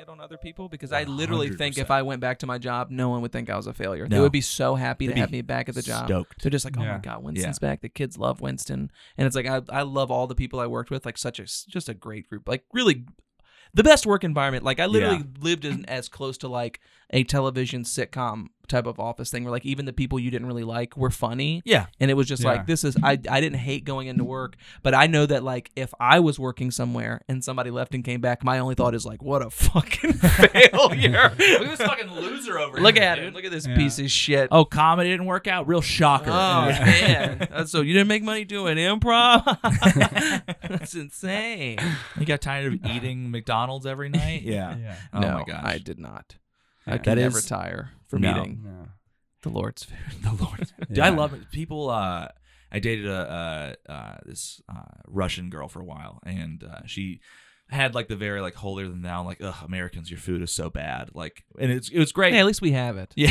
that on other people because I literally think 100%. if I went back to my job, no one would think I was a failure. They No. would be so happy They'd to have be me back at the job. stoked. They're just like, oh Yeah. my God, Winston's back. The kids love Winston. And it's like, I love all the people I worked with, like just a great group, like really the best work environment. Like I literally lived as close to like a television sitcom type of office thing where like even the people you didn't really like were funny. Yeah. And it was just Yeah. like, I didn't hate going into work, but I know that like if I was working somewhere and somebody left and came back, my only thought is like, what a fucking failure. Look at this fucking loser over Look here. at dude. him. Look at this Yeah. piece of shit. Oh, comedy didn't work out. Real shocker. Oh, man. So you didn't make money doing improv? That's insane. You got tired of eating McDonald's every night? Yeah. Yeah. Oh no, my gosh. I did not. Yeah. I can That never is- tire from No. eating No. the Lord's food. The Lord. Dude, I love it. People. I dated this Russian girl for a while, and she had like the very like holier than thou, like, ugh, Americans, your food is so bad. Like, and it was great. Hey, at least we have it. Yeah.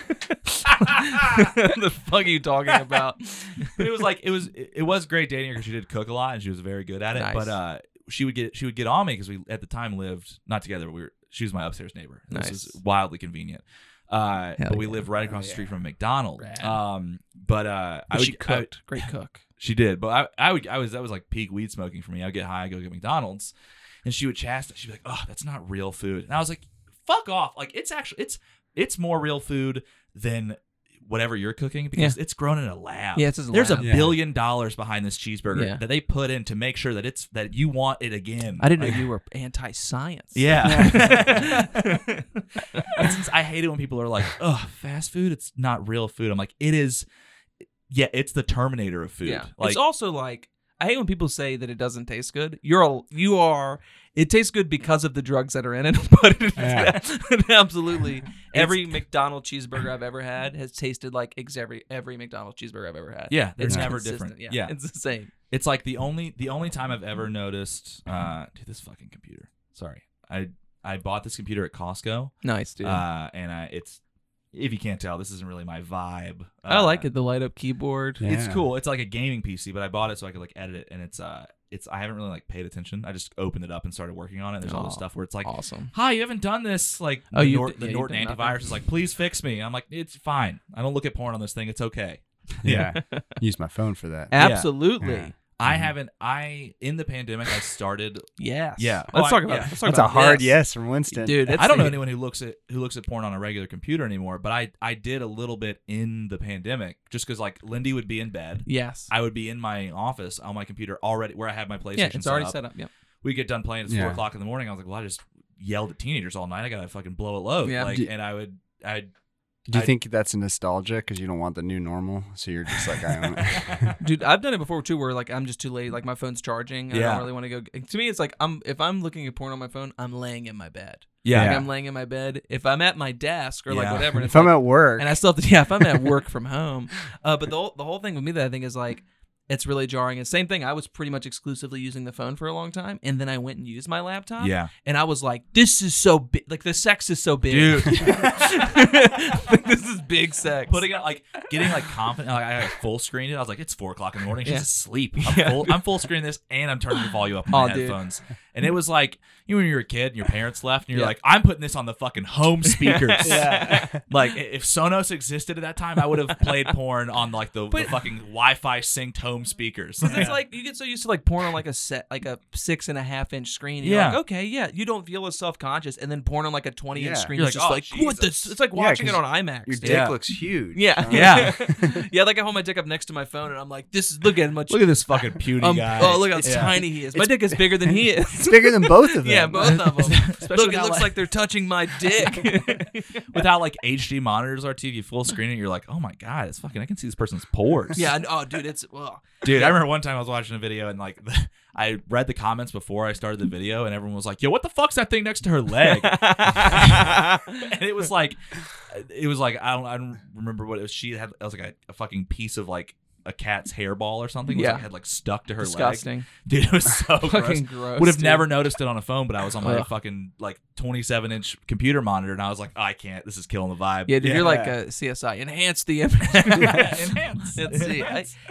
The fuck are you talking about? But it was great dating her because she did cook a lot and she was very good at it. Nice. But she would get on me because we at the time lived not together. She was my upstairs neighbor. Nice. This is wildly convenient. But we yeah. lived right across the street from a McDonald's. Rad. But She cooked. Great cook. she did. But that was like peak weed smoking for me. I would get high, go get McDonald's, and she would chastise. She'd be like, "Oh, that's not real food." And I was like, "Fuck off!" Like it's more real food than whatever you're cooking because it's grown in a lab. Yeah, it's a There's lab. $1 billion behind this cheeseburger Yeah. that they put in to make sure that you want it again. I didn't know you were anti-science. Yeah. And since I hate it when people are like, "Oh, fast food, it's not real food." I'm like, "It is." Yeah, it's the Terminator of food. Yeah. Like, It's also like I hate when people say that it doesn't taste good. It tastes good because of the drugs that are in it, but absolutely every McDonald's cheeseburger I've ever had has tasted like every McDonald's cheeseburger I've ever had. yeah, they're It's never consistent. different. Yeah, it's the same. It's like the only time I've ever noticed. Dude, this fucking computer. Sorry, I bought this computer at Costco. Nice, dude. And it's, if you can't tell, this isn't really my vibe. I like it. The light up keyboard. Yeah. It's cool. It's like a gaming PC, but I bought it so I could like edit it, and it's I haven't really like paid attention. I just opened it up and started working on it. There's all this stuff where it's like, Awesome. "Hi, you haven't done this." Like, Oh, the you've Norton done antivirus nothing. is like, "Please fix me." I'm like, "It's fine. I don't look at porn on this thing. It's okay." Yeah. Use my phone for that. Absolutely. Yeah. I haven't. In the pandemic, I started. Yes. Yeah. Let's Oh, talk I- about. yeah. Let's talk That's a about hard this. yes from Winston. dude. I don't know anyone who looks at porn on a regular computer anymore, but I did a little bit in the pandemic just because like Lindy would be in bed. Yes. I would be in my office on my computer already where I had my PlayStation. Yeah, it's already set up. Yep. We get done playing. It's Yeah. 4:00 in the morning. I was like, well, I just yelled at teenagers all night. I gotta fucking blow a load. Yeah. Like, and I'd Do you think that's a nostalgia because you don't want the new normal? So you're just like, I own it. Dude, I've done it before too, where like I'm just too late, like my phone's charging. And I Yeah. don't really want to go. To me, it's like if I'm looking at porn on my phone, I'm laying in my bed. yeah. Like Yeah. I'm laying in my bed. If I'm at my desk or like Yeah. whatever, and If I'm like, at work, and I still have to, if I'm at work from home. But the whole thing with me that I think is like it's really jarring. And same thing. I was pretty much exclusively using the phone for a long time, and then I went and used my laptop. Yeah. And I was like, this is so big. Like the sex is so big. Dude. Like, this is big sex. Putting out like getting like confident. Like, I full screened it. I was like, it's 4:00 in the morning. She's Yeah. asleep. Yeah. I'm full screening this, and I'm turning the volume up on my dude. headphones. And it was like, you know, when you were a kid and your parents left, and you're Yeah. like, I'm putting this on the fucking home speakers. Yeah. Like if Sonos existed at that time, I would have played porn on like the fucking Wi-Fi synced home speakers. It's like you get so used to like porn on like a 6.5 inch screen. And you're Yeah. like, okay, yeah, you don't feel as self conscious, and then porn on like a 20 inch Yeah. screen You're is like, just oh, like what Jesus. this? It's like Yeah, watching it 'cause on IMAX. your dude. dick Yeah. looks huge. Yeah, Yeah. yeah. Like I hold my dick up next to my phone, and I'm like, this is look at much. Look at this fucking puny guy. Oh, look how Yeah. tiny he is. My dick is bigger than he is. It's bigger than both of them. Yeah, both of them. Especially Look, it without, looks like they're touching my dick. Without like HD monitors or TV full screen, and you're like, oh my god, it's fucking. I can see this person's pores. Yeah. Oh, dude, it's Dude, I remember one time I was watching a video and like I read the comments before I started the video, and everyone was like, yo, what the fuck's that thing next to her leg? And it was like I don't remember what it was. She had, it was like a fucking piece of like a cat's hairball or something. Yeah. Had like stuck to her leg. disgusting. Dude, it was so gross. Fucking gross. Would have dude. never noticed it on a phone, but I was on my Ugh. fucking like 27-inch computer monitor, and I was like, I can't. This is killing the vibe. Yeah, dude, you're like a CSI. Enhance the image. Enhance. Let's see.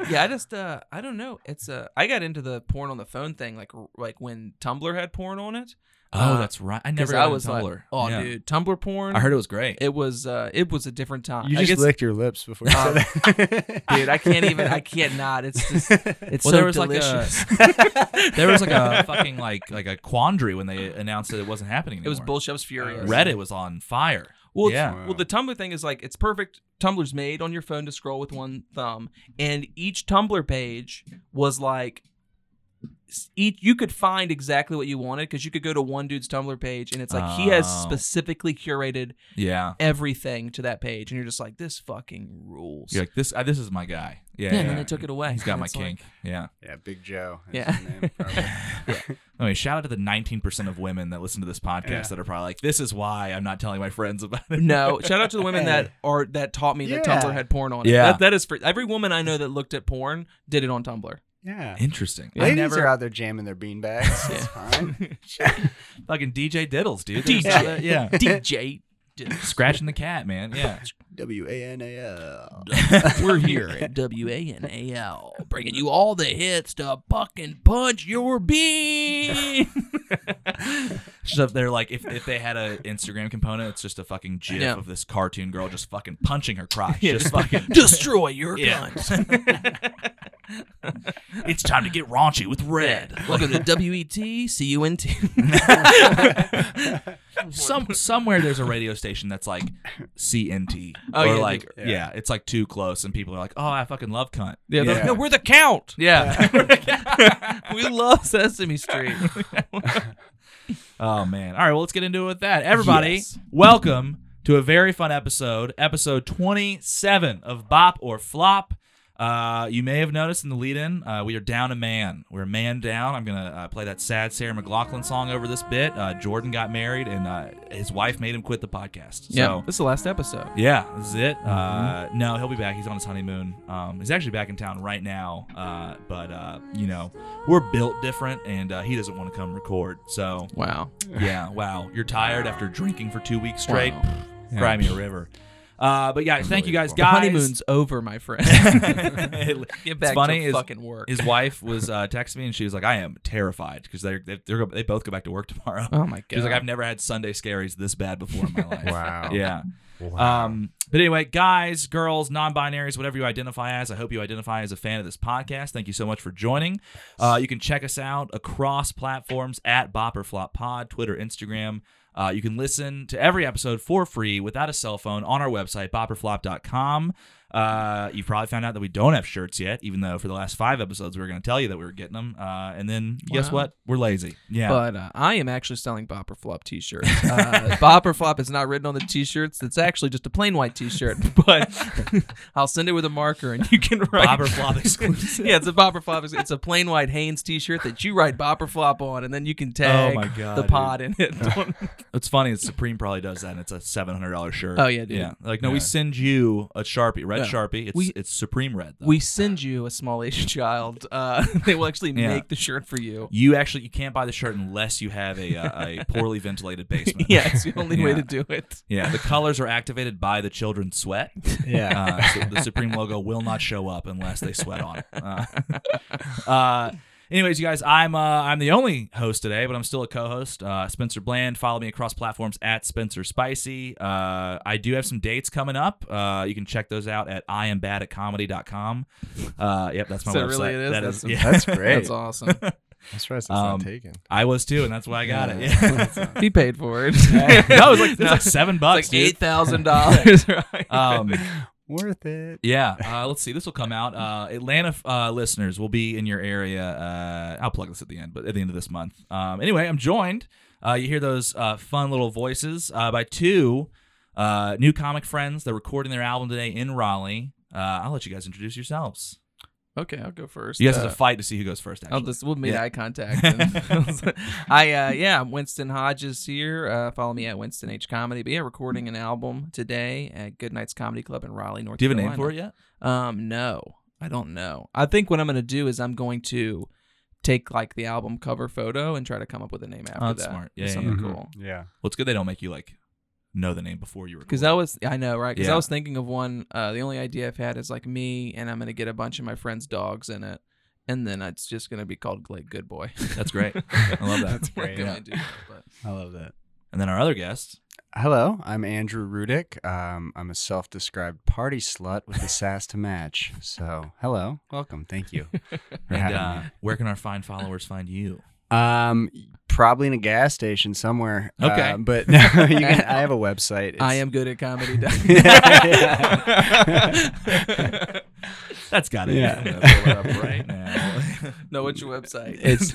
I don't know. It's I got into the porn on the phone thing like when Tumblr had porn on it. Oh, that's right. I never got into Tumblr. Like, oh, Yeah. dude, Tumblr porn. I heard it was great. It was a different time. You just licked your lips before you said that. Dude, I can't not. It's just, it's Well, so there was delicious. There was like a fucking like a quandary when they announced that it wasn't happening anymore. It was bullshit. I was furious. Reddit was on fire. Well, yeah. Well, the Tumblr thing is like it's perfect. Tumblr's made on your phone to scroll with one thumb, and each Tumblr page was like you could find exactly what you wanted because you could go to one dude's Tumblr page and it's like he has specifically curated everything to that page, and you're just like, this fucking rules. You're like, this is my guy. Yeah, and then they took it away. He's got my It's kink. like, yeah, Big Joe. Yeah. His name, probably. I mean, shout out to the 19% of women that listen to this podcast that are probably like, this is why I'm not telling my friends about it. No, shout out to the women that taught me that Tumblr had porn on it. Yeah. That is for every woman I know that looked at porn did it on Tumblr. Yeah. Interesting. Ladies are out there jamming their beanbags. It's fine. Fucking DJ Diddles, dude. DJ. Yeah. DJ. Scratching the cat, man. Yeah. WANAL. We're here at WANAL, bringing you all the hits to fucking punch your bean. So they're like, if they had an Instagram component, it's just a fucking gif of this cartoon girl just fucking punching her crotch. Just fucking destroy your cunt. It's time to get raunchy with Red. Welcome to WET CUNT. Somewhere there's a radio station that's like CNT. Oh, or yeah, like it's like too close, and people are like, oh, I fucking love cunt. Yeah, no, we're the Count. Yeah. We love Sesame Street. Oh man. All right, well, let's get into it with that. Everybody, welcome to a very fun episode 27 of Bop or Flop. You may have noticed in the lead-in, we are down a man. We're a man down. I'm going to play that sad Sarah McLachlan song over this bit. Jordan got married, and his wife made him quit the podcast. So, this is the last episode. Yeah, this is it. No, he'll be back. He's on his honeymoon. He's actually back in town right now, but you know, we're built different, and he doesn't want to come record. So, wow. Yeah, wow. You're tired after drinking for 2 weeks straight? Wow. Cry me a river. But yeah, thank you guys. The honeymoon's over, my friend. Get back to fucking work. His wife was texting me, and she was like, "I am terrified because they both go back to work tomorrow." Oh my god! She's like, "I've never had Sunday scaries this bad before in my life." Wow. Yeah. Wow. But anyway, guys, girls, non-binaries, whatever you identify as, I hope you identify as a fan of this podcast. Thank you so much for joining. You can check us out across platforms at Bop or Flop Pod, Twitter, Instagram. You can listen to every episode for free without a cell phone on our website, boporflop.com. You've probably found out that we don't have shirts yet, even though for the last 5 episodes we were going to tell you that we were getting them. And then guess what? We're lazy. Yeah. But I am actually selling Bop or Flop t-shirts. Bop or Flop is not written on the t-shirts. It's actually just a plain white t-shirt. But I'll send it with a marker and you can write Bop or Flop exclusive. Yeah, it's a Bop or Flop. It's a plain white Hanes t-shirt that you write Bop or Flop on, and then you can tag the pod in it. It's funny. Supreme probably does that, and it's a $700 shirt. Oh, yeah, dude. Yeah. Like, no, we send you a Sharpie, red Sharpie. It's Supreme red, though. We send you a small Asian child. They will actually make the shirt for you. You can't buy the shirt unless you have a poorly ventilated basement. Yeah, it's the only way to do it. Yeah, the colors are activated by the children's sweat. Yeah. So the Supreme logo will not show up unless they sweat on it. Anyways, you guys, I'm the only host today, but I'm still a co-host. Spencer Bland. Follow me across platforms at Spencer Spicy. I do have some dates coming up. You can check those out at IamBadAtComedy.com. Yep, that's my website. Really it is? That's great. That's awesome. I'm surprised it's not taken. I was too, and that's why I got it. Yeah. He paid for it. No, it was like $7. Like $8,000. Right? Worth it. Yeah. Let's see. This will come out. Atlanta listeners will be in your area. I'll plug this at the end, but at the end of this month. Anyway, I'm joined. You hear those fun little voices by 2 new comic friends. They're recording their album today in Raleigh. I'll let you guys introduce yourselves. Okay, I'll go first. You guys have to fight to see who goes first. Actually, we'll make eye contact. I'm Winston Hodges here. Follow me at Winston H Comedy. But yeah, recording an album today at Good Nights Comedy Club in Raleigh, North Carolina. Do you have a name for it yet? No, I don't know. I think what I'm going to do is I'm going to take like the album cover photo and try to come up with a name after that's that. Smart. Yeah, something cool. Yeah. Well, it's good they don't make you like know the name before you record. Because I know, right? Because I was thinking of one. The only idea I've had is like me, and I'm gonna get a bunch of my friends' dogs in it, and then it's just gonna be called like Good Boy. That's great. I love that. That's great. Idea, I love that. And then our other guest. Hello, I'm Andrew Rudick. I'm a self-described party slut with a sass to match. So, hello, welcome, thank you for having And me. where can our fine followers find you? Probably in a gas station somewhere. Okay. But no, I have a website. I am good at comedy. That's got it. Yeah. I'm gonna pull it up right now. No, what's your website? It's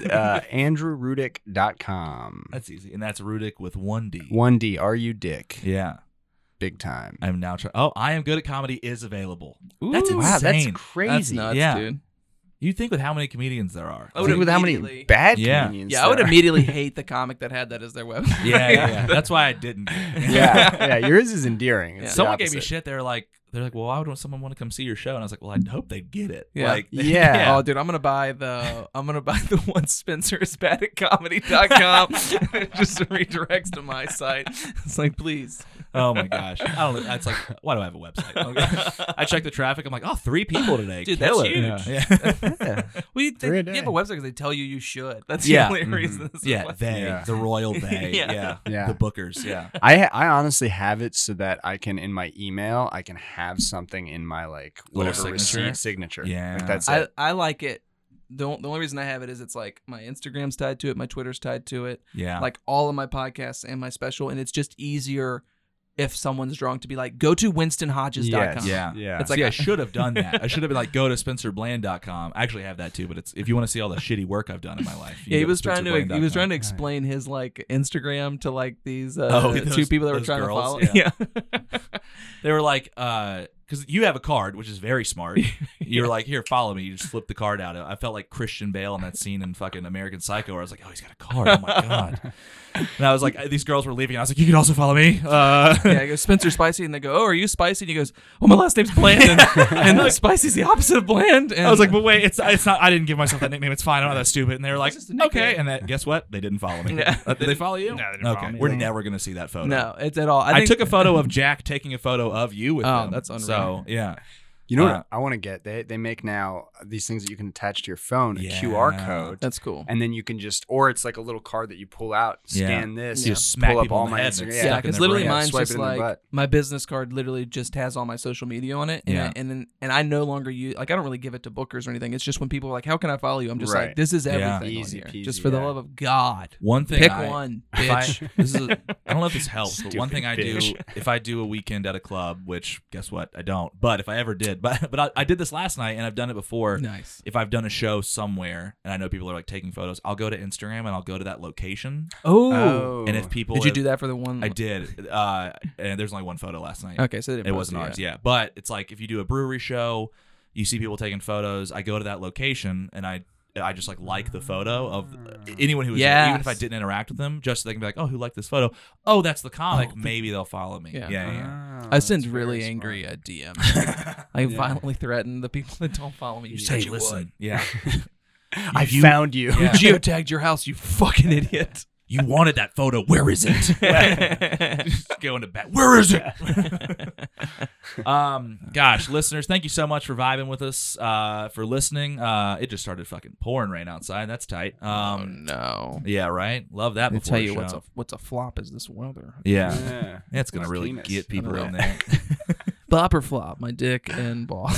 andrewrudick.com. That's easy. And that's Rudick with 1D. 1D, are you dick? Yeah. Big time. I'm now trying. Oh, I am good at comedy is available. That's Ooh. insane. Wow, that's That's crazy. nuts, Yeah. dude. You think with how many comedians there are? I would Think with how many immediately- bad Yeah. comedians Yeah, I would there are. immediately hate the comic that had that as their website. Yeah. That's why I didn't. yeah, yours is endearing. It's Yeah. the Someone gave me opposite. shit. They're like, well, why would someone want to come see your show? And I was like, well, I hope they get it. Yeah. Like, Yeah. Oh, dude, I'm gonna buy the one Spencer is bad at comedy.com. It just redirects to my site. It's like, please. Oh my gosh. I don't know. It's like, why do I have a website? Okay. I check the traffic. I'm like, oh, 3 people today. Dude, Kill that's it. huge. Yeah. Yeah. Well, you 3 a have a day. website because they tell you should. That's Yeah. the only reason. This is Yeah, why. they, Yeah. the royal they, Yeah. yeah. Yeah. The bookers, yeah. I honestly have it so that I can, in my email, I can have something in my like Little whatever signature? receipt signature. Yeah. Like, that's I, it. I like it. The only reason I have it is it's like my Instagram's tied to it, my Twitter's tied to it, Yeah. like all of my podcasts and my special, and it's just easier if someone's drunk to be like, go to winstonhodges.com. Yes. Yeah. Yeah. It's It's like like I should have done that. I should have been like, go to spencerbland.com. I actually have that too, but it's if you want to see all the shitty work I've done in my life. you Yeah, he go was trying to spencerbland.com. explain his like Instagram to like these two those- people that were those trying girls, to follow. yeah. They were like, because you have a card, which is very smart. You were like, here, follow me. You just flip the card out. I felt like Christian Bale in that scene in fucking American Psycho where I was like, oh, he's got a card. Oh my God. And I was like, these girls were leaving. And I was like, you can also follow me. Yeah, I go, Spencer Spicy, and they go, oh, are you Spicy? And he goes, oh, my last name's Bland, and Spicy's the opposite of Bland. And I was like, but wait, it's not. I didn't give myself that nickname. It's fine. I'm not that stupid. And they were like, just a nickname. okay. And that, guess what? They didn't follow me. Yeah. Did they follow you? No, they didn't okay. follow me. We're never gonna see that photo. no, it's at all. I took a photo of Jack taking a photo of you with Oh, him. that's unreal. So yeah. You know Uh, what I want to get? They make now these things that you can attach to your phone, a Yeah. QR code, That's cool. and then you can just, or it's like a little card that you pull out, scan this, You you just smack pull up people all in the my head and Instagram. it's Yeah, stuck in because their literally brain. mine's Swipe just it in their like butt. my business card literally just has all my social media on it, and Yeah. and I no longer use like I don't really give it to bookers or anything. It's just when people are like, "How can I follow you?" I'm just Right. like, "This is Yeah. everything Easy on here. peasy, Just for the yeah. love of God, One thing pick I, one, if I, bitch." this is I don't know if this helps, but one Stupid thing I do bitch. if I do a weekend at a club, which guess what, I don't. But if I ever did, but I did this last night, and I've done it before. Nice. If I've done a show somewhere and I know people are like taking photos, I'll go to Instagram and I'll go to that location. Oh, And if people did you have- do that for the one? I did. And there's only one photo last night. Okay, so they didn't It post wasn't ours, yet. yeah. But it's like if you do a brewery show, you see people taking photos. I go to that location and I just like the photo of anyone who was there, even if I Yes. didn't interact with them, just so they can be like, oh, who liked this photo? Oh, that's the comic. Oh, Maybe they'll follow me. Yeah. Yeah. I send really angry DMs. I Yeah. violently threaten the people that don't follow me. You said you would. Yeah. I found you. Yeah. Geotagged your house, you fucking idiot. You wanted that photo. Where is it? Just going to bed. Where is it? Gosh, listeners, thank you so much for vibing with us, for listening. It just started fucking pouring rain outside. That's tight. Oh no. Yeah, right. Love that. Let me Before tell the you show. what's a flop is this weather. Yeah. Yeah. It's gonna My really penis. get people Oh. in there. Bop or flop, my dick and ball.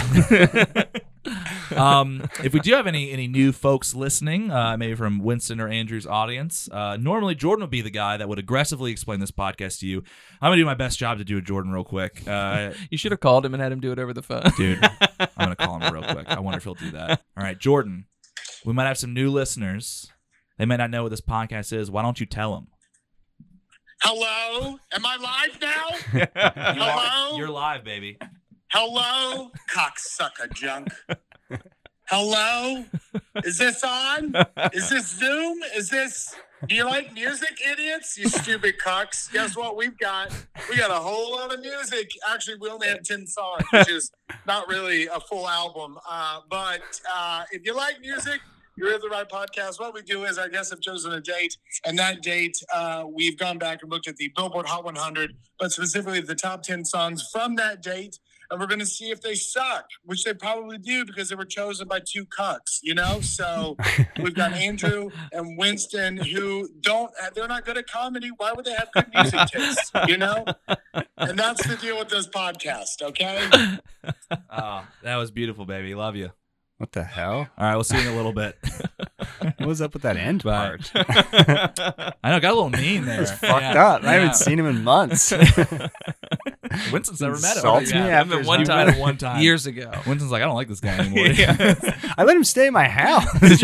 If we do have any new folks listening, maybe from Winston or Andrew's audience, normally Jordan would be the guy that would aggressively explain this podcast to you. I'm gonna do my best job to do it, Jordan, real quick. You should have called him and had him do it over the phone. Dude, I'm gonna call him real quick. I wonder if he'll do that. All right, Jordan, we might have some new listeners. They may not know what this podcast is. Why don't you tell them? Hello? Am I live now? Hello? You're live, baby. Hello? Cocksucker junk. Hello? Is this on? Is this Zoom? Do you like music, idiots? You stupid cucks. Guess what we got a whole lot of music. Actually, we only have 10 songs, which is not really a full album. But if you like music, you're at the right podcast. What we do is, I guess I've chosen a date, and that date, we've gone back and looked at the Billboard Hot 100, but specifically the top 10 songs from that date. and we're going to see if they suck, which they probably do because they were chosen by two cucks, you know? So we've got Andrew and Winston who they're not good at comedy. Why would they have good music taste, you know? And that's the deal with this podcast, okay? Oh, that was beautiful, baby. Love you. What the hell? All right, we'll see you in a little bit. What was up with that end Bye. part? I know, got a little mean there. It's fucked up. I haven't seen him in months. Winston's never met him. Insults me Yeah, after his one new time, wedding. one time. years ago. Winston's like, I don't like this guy anymore. I let him stay in my house.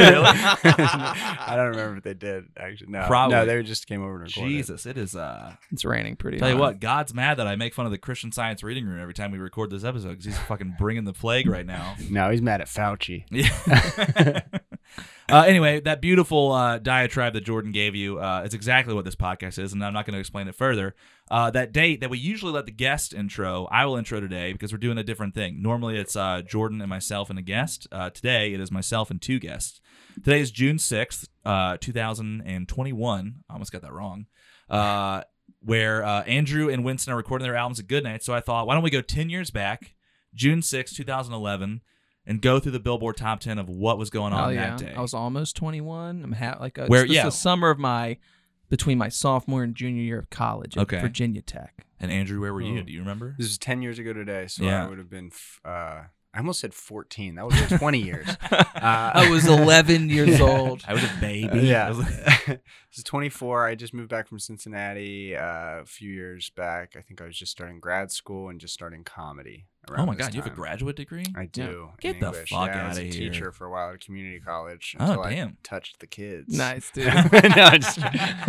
I don't remember if they did actually. No, Probably. No, they just came over and recorded. Jesus, it is. It's raining pretty. Tell you hard. what, God's mad that I make fun of the Christian Science reading room every time we record this episode because he's fucking bringing the plague right now. No, he's mad at Fauci. Yeah. Anyway, that beautiful diatribe that Jordan gave you is exactly what this podcast is, and I'm not going to explain it further. That date that we usually let the guest intro, I will intro today because we're doing a different thing. Normally it's Jordan and myself and a guest. Today it is myself and two guests. Today is June 6th, 2021. I almost got that wrong. Where Andrew and Winston are recording their albums at Goodnight. So I thought, why don't we go 10 years back, June 6th, 2011, and go through the Billboard Top 10 of what was going on that day. I was almost 21. I'm Where- this yeah. is the summer of between my sophomore and junior year of college at Okay. Virginia Tech. And Andrew, where were you? Do you remember? This was 10 years ago today, so Yeah. I would have been. I almost said 14. That was 20 years. I was 11 years old. I was a baby. Yeah. This is 24. I just moved back from Cincinnati a few years back. I think I was just starting grad school and just starting comedy. Oh my God, you have a graduate degree? I do. Get in the English. fuck I was outta a here. teacher for a while at a community college Oh, until damn. I touched the kids. Nice, dude. No, I'm just-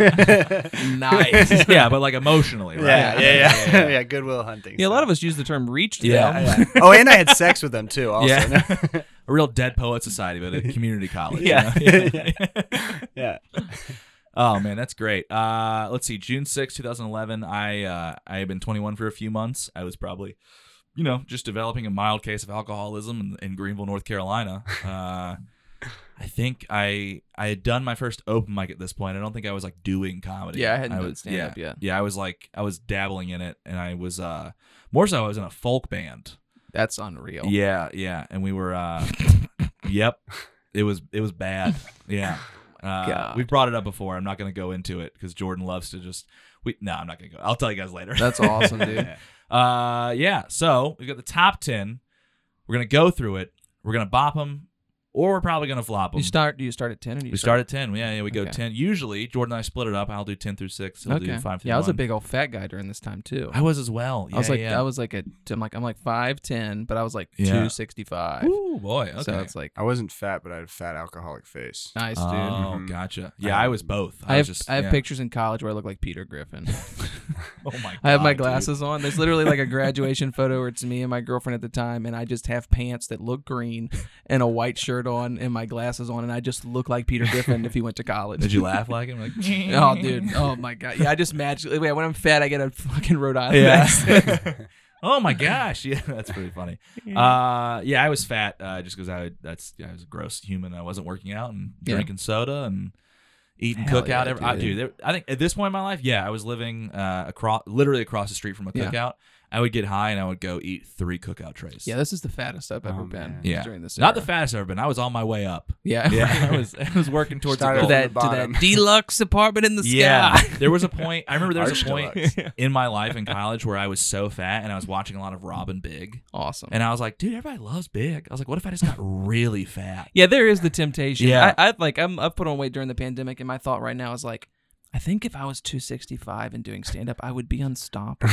Nice. Yeah, but like emotionally, right? Yeah. Yeah, Goodwill Hunting. Yeah, a lot of us use the term reach to Yeah. them. Oh, and I had sex with them too. Also. Yeah. A real Dead Poet Society, but at community college. Yeah. You know? Yeah. Oh man, that's great. Let's see, June 6, 2011. I had been 21 for a few months. I was probably, just developing a mild case of alcoholism in Greenville, North Carolina. I think I had done my first open mic at this point. I don't think I was like doing comedy. Yeah, I hadn't done stand-up yet. Yeah, I was dabbling in it, and I was more so I was in a folk band. That's unreal. Yeah, and we were. Yep, it was bad. Yeah. God. We've brought it up before. I'm not going to go into it because Jordan loves to just. No, I'm not going to go. I'll tell you guys later. That's awesome, dude. Yeah. So we've got the top 10. We're going to go through it. We're going to bop them, or we're probably going to flop them. Do you start at 10 or do you We start at 10. Yeah, we go Okay. 10. Usually, Jordan and I split it up. I'll do 10 through 6. He'll do 5 through Yeah, I was a 1. big old fat guy during this time too. I was as well. I was like yeah. I'm like 5'10", but I was like Yeah. 265. Ooh, boy. Okay. So it's like I wasn't fat, but I had a fat alcoholic face. nice, Oh, dude. Mhm. gotcha. Yeah, I was both. I was have just, I have yeah. pictures in college where I look like Peter Griffin. Oh my God. I have my dude. glasses on. There's literally like a graduation photo where it's me and my girlfriend at the time, and I just have pants that look green and a white shirt on and my glasses on, and I just look like Peter Griffin if he went to college. Did you laugh like him? Like, Oh, dude. Oh, my God. Yeah, I just magically. Wait, when I'm fat, I get a fucking Rhode Island Yeah. accent. Oh my gosh, yeah, that's pretty funny. Yeah, I was fat just because I was a gross human. I wasn't working out and Yeah. drinking soda and eating Hell cookout. yeah, Dude, I think at this point in my life, I was living literally across the street from a Yeah. cookout. I would get high and I would go eat 3 cookout trays. Yeah, this is the fattest I've ever Oh, been. man. Yeah. During this Not the era. fattest I've ever been. I was on my way up. Yeah. Yeah, I was working towards the Started goal. to at that, the to bottom. that deluxe apartment in the sky. Yeah, there was a point. I remember there was a Arch point deluxe. in my life in college where I was so fat and I was watching a lot of Robin Big. Awesome. And I was like, dude, everybody loves Big. I was like, what if I just got really fat? Yeah, there is the temptation. Yeah. I've put on weight during the pandemic, and my thought right now is like, I think if I was 265 and doing stand up, I would be unstoppable.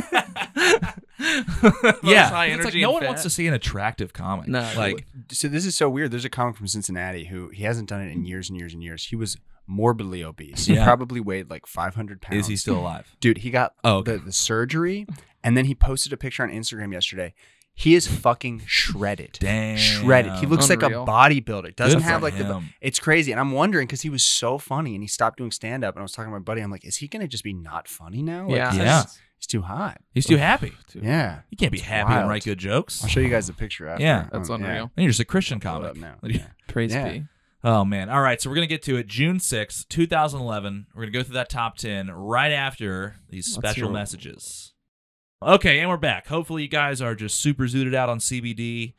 Yeah, high it's energy like no and one fat. wants to see an attractive comic. No, like So this is so weird. There's a comic from Cincinnati who he hasn't done it in years and years and years. He was morbidly obese. He Yeah. probably weighed like 500 pounds. is he still alive? Dude, he got Oh, okay. the surgery, and then he posted a picture on Instagram yesterday. He is fucking shredded. Damn. Shredded. He looks Unreal. like a bodybuilder. Doesn't Good have for like the. him. It's crazy, and I'm wondering because he was so funny, and he stopped doing stand up. And I was talking to my buddy. I'm like, is he gonna just be not funny now? Like, Yeah. Yeah. He's too hot. He's too happy. Yeah. You can't be It's happy and wild. write good jokes. I'll show you guys the picture after. Yeah. That's unreal. And you're just a Christian Pull it comic. up now. Like, Yeah. Praise Yeah. be. Oh man. All right, so we're gonna get to it. June 6th, 2011. We're gonna go through that top 10 right after these Let's special hear it. messages. Okay, and we're back. Hopefully you guys are just super zooted out on CBD.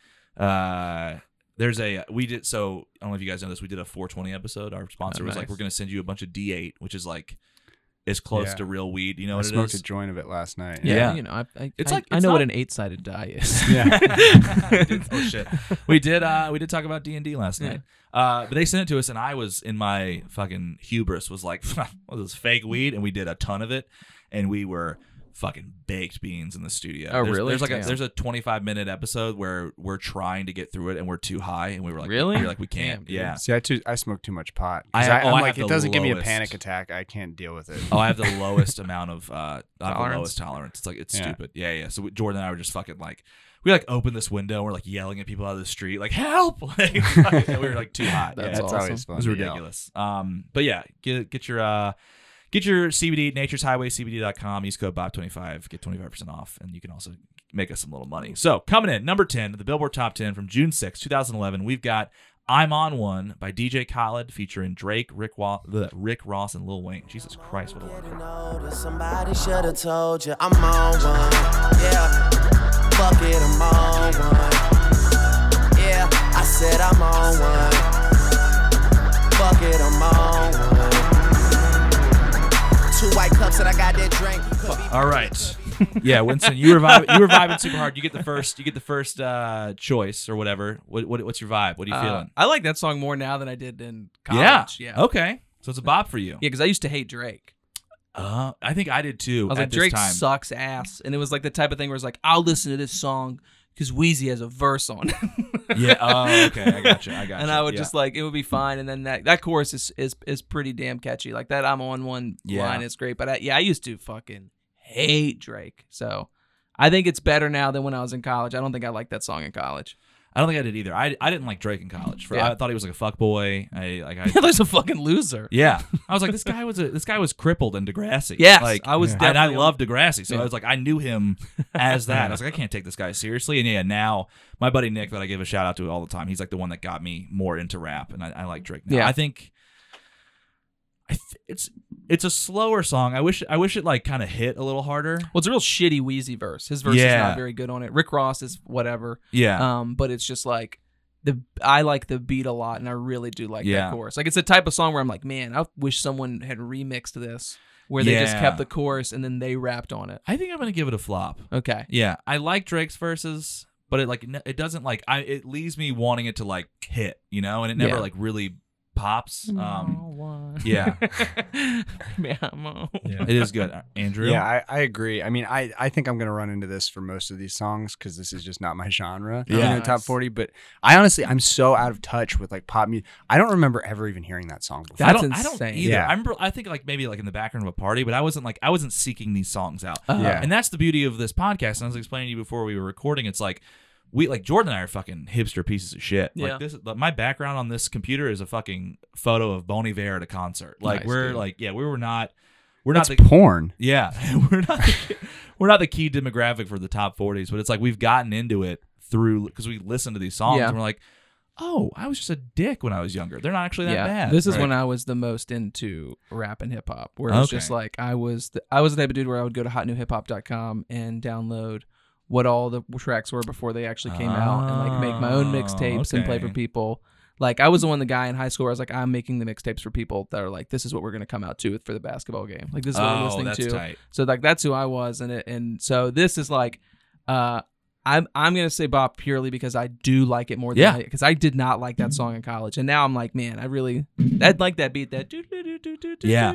We did, so I don't know if you guys know this, we did a 420 episode. Our sponsor was like, we're going to send you a bunch of D8, which is like as close to real weed. You know what it is? I smoked a joint of it last night. Yeah. You know, I know what an 8-sided die is. Yeah. Oh shit. We did talk about D&D last night. But they sent it to us, and I was in my fucking hubris, was like, well, this is fake weed, and we did a ton of it, and we were fucking baked beans in the studio. Oh, really? There's a 25-minute episode where we're trying to get through it, and we're too high, and we were like, really? We were like, we can't. Damn, yeah. See, I smoke too much pot. I'm like, it doesn't give me a lowest. panic attack. I can't deal with it. Oh, I have the lowest amount of I have the Tolerance? lowest tolerance. It's like it's stupid. Yeah. So Jordan and I were just fucking like, we like opened this window and we're like yelling at people out of the street, like help! Like, we were like too hot. That's That's awesome. always fun. It was to ridiculous. But yeah, get your CBD, natureshighwaycbd.com. Use code Bob25, get 25% off, and you can also make us some little money. So coming in number 10, the Billboard Top 10 from June 6, 2011, we've got "I'm on One" by DJ Khaled featuring Drake, Rick Ross, and Lil Wayne. Jesus Christ, what a lot. Somebody should have told you I'm on one. Yeah, fuck it, I'm on one. Yeah, I said I'm on one. Fuck it, I'm on one. 2 white cups and I got that drink. All right. Yeah, Winston, you were vibing super hard. You get the first choice or whatever. What's your vibe? What are you feeling? I like that song more now than I did in college. Yeah. Okay. So it's a bop for you. Yeah, because I used to hate Drake. I think I did too. I was like, Drake sucks ass. And it was like the type of thing where it's like, I'll listen to this song because Wheezy has a verse on it. Yeah. Oh, okay. I got you. And I would just like, it would be fine. And then that chorus is pretty damn catchy. Like that I'm on one line is great. But I used to fucking hate Drake. So I think it's better now than when I was in college. I don't think I liked that song in college. I don't think I did either. I didn't like Drake in college. I thought he was like a fuckboy. There's a fucking loser. Yeah. I was like, this guy was crippled in Degrassi. Yes, like I was, and I love Degrassi, so I was like, I knew him as that. I was like, I can't take this guy seriously. And yeah, now my buddy Nick, that I give a shout out to all the time, he's like the one that got me more into rap, and I like Drake now. Yeah. I think it's a slower song. I wish it like kind of hit a little harder. Well, it's a real shitty Wheezy verse. His verse is not very good on it. Rick Ross is whatever. Yeah. But it's just like I like the beat a lot, and I really do like that chorus. Like it's a type of song where I'm like, man, I wish someone had remixed this where they just kept the chorus and then they rapped on it. I think I'm gonna give it a flop. Okay. Yeah, I like Drake's verses, but it doesn't like it leaves me wanting it to like hit, you know, and it never like really pops. Yeah. It is good. Andrew? Yeah, I agree. I mean, I think I'm going to run into this for most of these songs because this is just not my genre. Yeah. In the top 40, but I'm so out of touch with like pop music. I don't remember ever even hearing that song before. That's I insane. don't either. Yeah. I think like maybe like in the background of a party, but I wasn't seeking these songs out. Yeah. And that's the beauty of this podcast. And I was explaining to you before we were recording, it's like Jordan and I are fucking hipster pieces of shit. Yeah. Like my background on this computer is a fucking photo of Bon Iver at a concert. Like Nice, we're dude. like, yeah, we're not That's the porn. yeah, we're not the key demographic for the top 40s, but it's like we've gotten into it through because we listen to these songs Yeah. and we're like, oh, I was just a dick when I was younger. They're not actually that bad. This is right? when I was the most into rap and hip hop, where it was just like I was the type of dude where I would go to hotnewhiphop.com and download what all the tracks were before they actually came out and like make my own mixtapes and play for people. Like I was the guy in high school where I was like, I'm making the mixtapes for people that are like, this is what we're going to come out to for the basketball game. Like this is what we're listening to. Tight. So like that's who I was. And so this is like, I'm going to say bop purely because I do like it more than because I did not like that song in college. And now I'm like, man, I like that beat that. Yeah.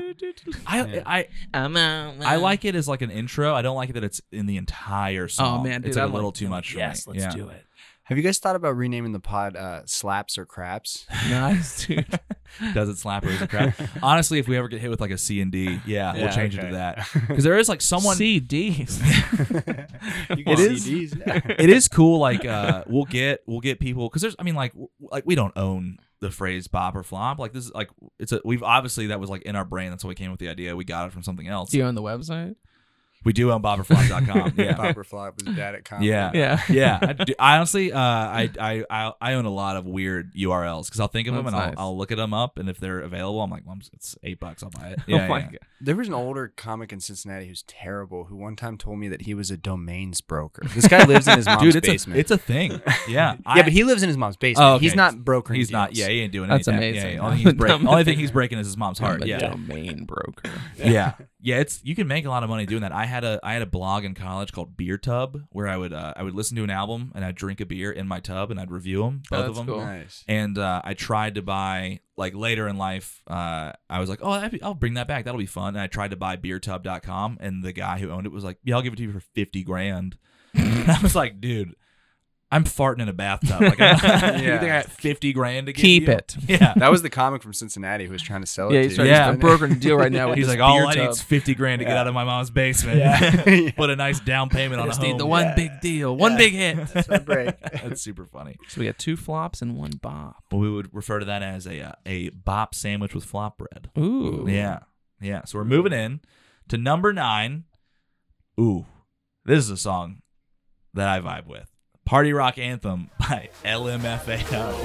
I like it as like an intro. I don't like it that it's in the entire song. Oh man, dude, it's like I a little too much for yes, me. let's do it. Have you guys thought about renaming the pod Slaps or Craps? Nice, dude. Does it slap or is it crap? Honestly, if we ever get hit with like a C and D, we'll change it to that. Because there is like someone CDs. You get It is- CDs. it is cool. Like we'll get people because there's like we don't own the phrase bop or flop. Like this is like we've obviously that was like in our brain. That's why we came up with the idea. We got it from something else. Do you own the website? We do own bobberflop.com. Yeah. Bobberflop was dad at comedy. Yeah. Yeah. I honestly, I own a lot of weird URLs because I'll think of them and That's nice. I'll look at them up, and if they're available, I'm like, well, it's $8. I'll buy it. Oh my God. There was an older comic in Cincinnati who's terrible who one time told me that he was a domains broker. This guy lives in his mom's Dude, basement. it's a thing. Yeah. Yeah, but he lives in his mom's basement. Oh, okay. He's not brokering He's not. deals. Yeah, he ain't doing That's anything. amazing. Yeah, only thing he's breaking is his mom's heart. I'm a Yeah. domain broker. Yeah. It's you can make a lot of money doing that. I had a blog in college called Beer Tub where I would listen to an album and I'd drink a beer in my tub and I'd review them, both of that's them. cool. Nice. And I tried to buy, like, later in life, I was like, oh, I'll bring that back. That'll be fun. And I tried to buy beertub.com, and the guy who owned it was like, yeah, I'll give it to you for $50,000. And I was like, dude, I'm farting in a bathtub. Like, you think I got $50,000 to give Keep you? it. Yeah. That was the comic from Cincinnati who was trying to sell it Yeah, to he's you. trying to broker a deal right now with He's this like, all beer I need tub. is $50,000 to get out of my mom's basement. Yeah. Put a nice down payment on a Just home. need the one big deal, one big hit. That's my break. That's super funny. So we got 2 flops and 1 bop. Well, we would refer to that as a bop sandwich with flop bread. Ooh. Yeah. Yeah. So we're moving in to number 9. Ooh, this is a song that I vibe with. Party Rock Anthem by LMFAO.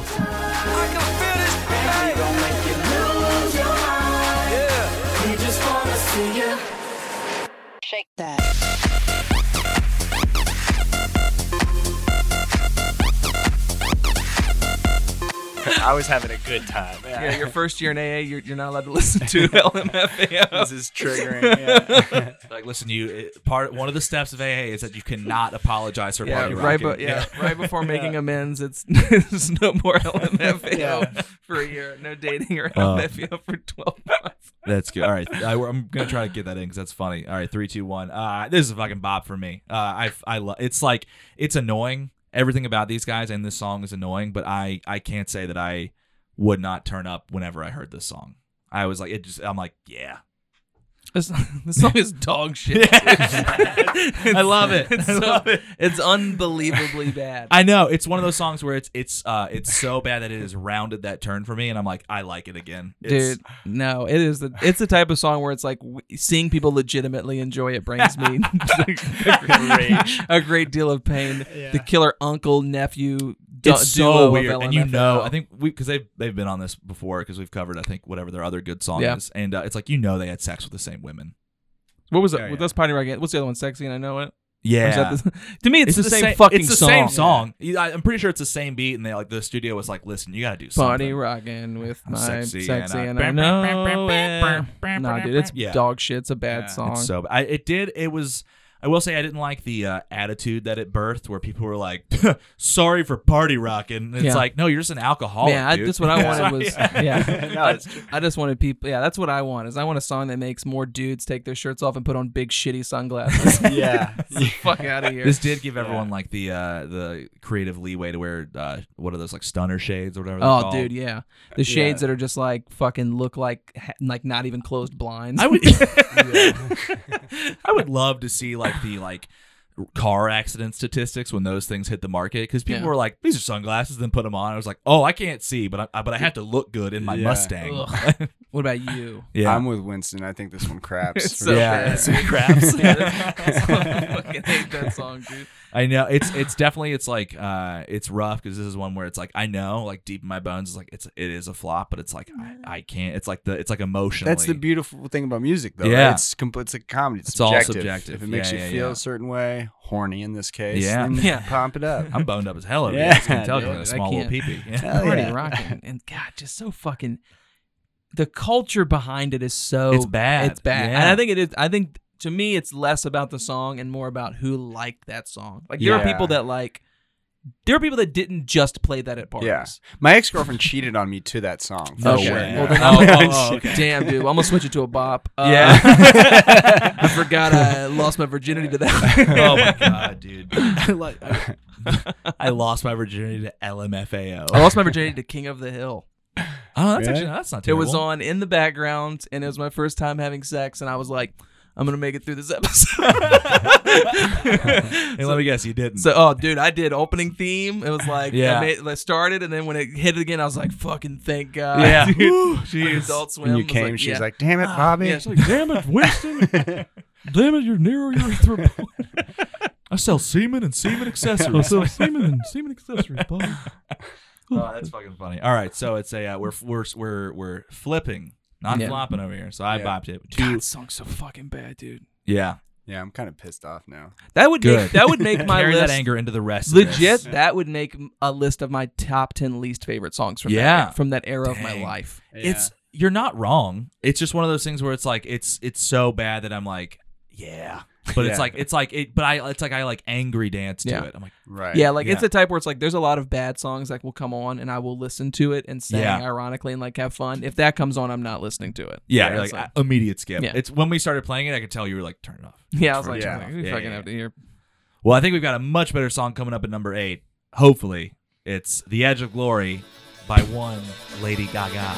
Shake that. I was having a good time. Yeah, your first year in AA, you're not allowed to listen to LMFAO. This is triggering. Yeah. Like, listen, one of the steps of AA is that you cannot apologize for Yeah, party right. rocking. Right before making amends, it's no more LMFAO for a year. No dating or LMFAO for 12 months. That's good. All right, I'm gonna try to get that in because that's funny. All right, 3, 2, 1. This is a fucking bop for me. I love. It's like, it's annoying. Everything about these guys and this song is annoying, but I can't say that I would not turn up whenever I heard this song. I was like, I'm like, yeah. This song is dog shit. I love it. It's, it's unbelievably bad. I know, it's one of those songs where it's so bad that it has rounded that turn for me, and I'm like, I like it again. Dude, no, it's the type of song where it's like seeing people legitimately enjoy it brings me a great deal of pain. Yeah. The killer uncle nephew it's duo so of weird, and you LMFAO. know, I think because they've been on this before because we've covered, I think, whatever their other good song Yeah. is, and it's like, you know, they had sex with the same women. What was it? Yeah, yeah. That's Party Rock. What's the other one? Sexy and I Know It. Or Yeah, is that to me, it's the same fucking It's the song. same song. I'm pretty sure it's the same beat, and the studio was like, "Listen, you got to do something." Party rocking with I'm my sexy sexy and and I know it. Nah, dude, it's Yeah. dog shit. It's a bad Yeah. song. It's so it was. I will say I didn't like the attitude that it birthed, where people were like, "Sorry for party rocking." It's Yeah. like, no, you're just an alcoholic. Yeah, dude. that's what I wanted was yeah. No, it's true. I just wanted people. Yeah, that's what I want. Is I want a song that makes more dudes take their shirts off and put on big shitty sunglasses. Yeah. Fuck out of here. This did give everyone like the creative leeway to wear what are those, like, stunner shades or whatever. they're Oh, called. dude, yeah. The shades that are just like fucking look like not even closed blinds. I would I would love to see like the car accident statistics when those things hit the market, because people Yeah. were like, these are sunglasses, then put them on. I was like, oh, I can't see, but I have to look good in my Yeah. Mustang. Ugh. What about you? Yeah. I'm with Winston. I think this one craps. It's for so sure. bad. It's craps. I fucking hate that song, dude. I know it's definitely, it's like it's rough, because this is one where it's like, I know, like, deep in my bones, it's like it is a flop, but it's like I can't. It's like emotionally. That's the beautiful thing about music, though. Yeah. Right? It's a comedy. It's all subjective. subjective. If it makes Yeah, you feel yeah. a certain way, horny in this case, Yeah. then Yeah. pump it up. I'm boned up as hell over Yeah, here. You can tell, dude, because I I small little can't. pee-pee. Yeah. Hell Party yeah. rocking, and God, just so fucking. The culture behind it is so. It's bad. It's bad, Yeah. and I think it is. I think to me, it's less about the song and more about who liked that song. Like there are Yeah. people that like. There are people that didn't just play that at parties. Yeah. My ex-girlfriend cheated on me to that song. for No sure. way. Well, then Okay. Damn, dude. I'm gonna switch it to a bop. Yeah. I forgot I lost my virginity to that. Oh my god, dude! I lost my virginity to LMFAO. I lost my virginity to King of the Hill. Oh, that's Really? actually that's not It terrible. was on in the background, and it was my first time having sex, and I was like, I'm gonna make it through this episode. Hey, let me guess, you didn't. So, dude, I did opening theme. It was like, Yeah. I started, and then when it hit it again, I was like, fucking thank God. Yeah. Dude. Woo, Like, jeez. Adult Swim. When you was came, like, she was yeah. like, "Damn it, Bobby." Yeah, she's like, damn it, Winston. Damn it, you're near your erythropoiesis. I sell semen and semen accessories. semen and semen accessories, Bob. Oh, that's fucking funny. All right, so it's a we're flipping, not Yeah. flopping over here. So I Yeah. bopped it. God, that song's so fucking bad, dude. Yeah, Yeah, I'm kind of pissed off now. That would Good. make my carry list that anger into the rest. legit. Of this. That would make a list of my top 10 least favorite songs from Yeah. that era of my Dang. life. It's you're not wrong. It's just one of those things where it's like it's so bad that I'm like, yeah. But Yeah. it's like I like angry dance to Yeah. it. I'm like, right. Yeah, like it's Yeah. the type where it's like there's a lot of bad songs that will come on and I will listen to it and sing Yeah. ironically and like have fun. If that comes on, I'm not listening to it. yeah, Yeah, you're it's like like- immediate skip. Yeah. It's when we started playing it, I could tell you were like, turn it off. Yeah, I was like, Yeah. we Yeah, fucking yeah. have to hear. Well, I think we've got a much better song coming up at number 8. Hopefully, it's "The Edge of Glory" by one Lady Gaga.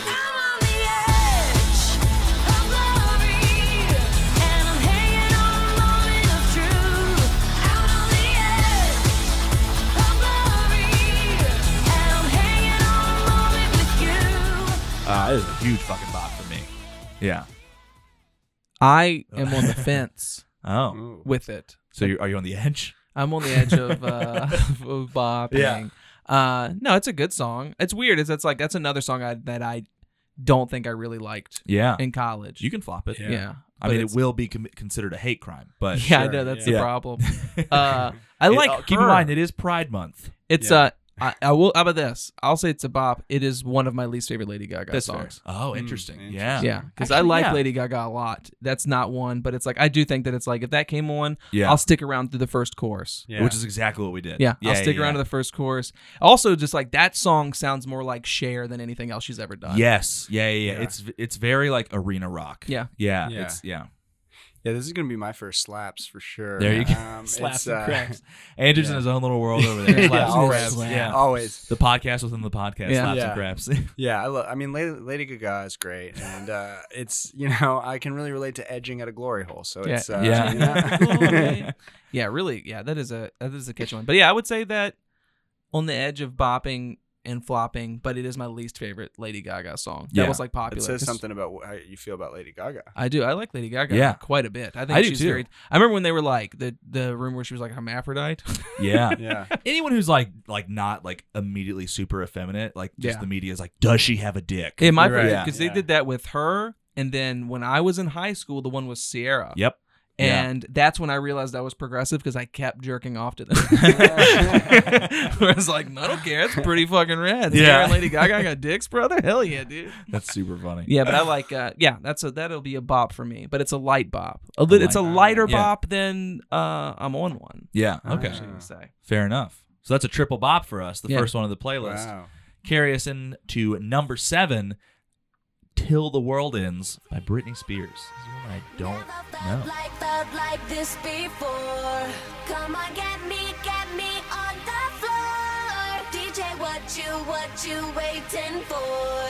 This is a huge fucking bop for me. Yeah. I am on the fence Oh, Ooh. with it. so are you on the edge? I'm on the edge of of bopping. No, it's a good song. It's weird. It's like that's another song that I don't think I really liked Yeah. in college. You can flop it. yeah. I But mean, it it's- will be considered a hate crime, but Yeah, I Sure, know that's yeah. the problem. I like. keep in her. mind it is Pride Month. It's Yeah. I will. How about this? I'll say it's a bop. It is one of my least favorite Lady Gaga songs. Oh, interesting. interesting. Yeah. Yeah, because I Actually, like yeah. Lady Gaga a lot. That's not one, but it's like I do think that it's like if that came on, Yeah. I'll stick around through the first chorus. Yeah. Which is exactly what we did. Yeah, I'll stick around to the first chorus. Also, just like that song sounds more like Cher than anything else she's ever done. Yes. Yeah. Yeah. It's very like arena rock. Yeah. Yeah. Yeah. It's yeah. Yeah, this is gonna be my first slaps for sure. There you go. Slaps it's, and cracks. Andrew's in Yeah. his own little world over there. Yeah, Slaps and always. craps. Yeah. Always. The podcast within the podcast. Yeah. Slaps Yeah. and craps. Yeah, I mean, Lady Gaga is great, and it's I can really relate to edging at a glory hole. So Yeah. it's Yeah. Yeah, really. Yeah, that is a catchy one. But yeah, I would say that on the edge of bopping and flopping, but it is my least favorite Lady Gaga song. That Yeah. was like popular. It says 'cause something about how you feel about Lady Gaga. I do. I like Lady Gaga Yeah. quite a bit. I think I do she's too. very. I remember when they were like the room where she was like hermaphrodite. Yeah. Yeah, Anyone who's like not like immediately super effeminate, like just Yeah. the media is like, does she have a dick? In my Right. because Yeah. they did that with her, and then when I was in high school, the one was Sierra. Yep. Yeah. And that's when I realized I was progressive because I kept jerking off to them. Where I was like, I don't care. It's pretty fucking rad. Yeah. Sierra and Lady Gaga got dicks, brother. Hell yeah, dude. That's super funny. Yeah, but I like. That'll be a bop for me. But it's a light bop. It's a light lighter bop. Yeah. bop than I'm on one. Yeah. Ah. Okay. Actually, to say. Fair enough. So that's a triple bop for us. The Yeah. first one of the playlist. wow. Carry us into number 7, "Till the World Ends" by Britney Spears. This is one I don't know. Felt like this before. Come on, get me on the floor. DJ, what you waiting for?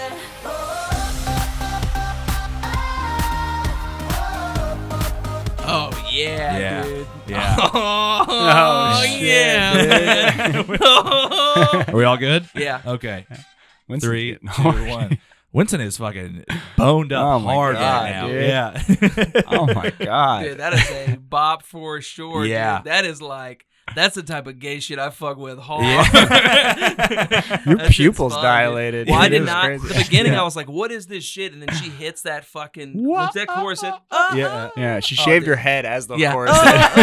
Oh yeah, Yeah. dude. Yeah. Oh, shit, yeah. Are we all good? Yeah. Okay. Winston's 3, getting 2, hard. 1. Winston is fucking boned up Oh my hard God, right now. dude. Yeah. Oh my god. Dude, that is a bop for sure. Yeah. Dude. That is like that's the type of gay shit I fuck with hard. Your That shit's pupils fun, dude. dilated. Well, I It did was not. crazy. At the beginning, Yeah. I was like, "What is this shit?" And then she hits that fucking. What's that chorus? Yeah, she Oh, shaved dude. her head as the Yeah. chorus.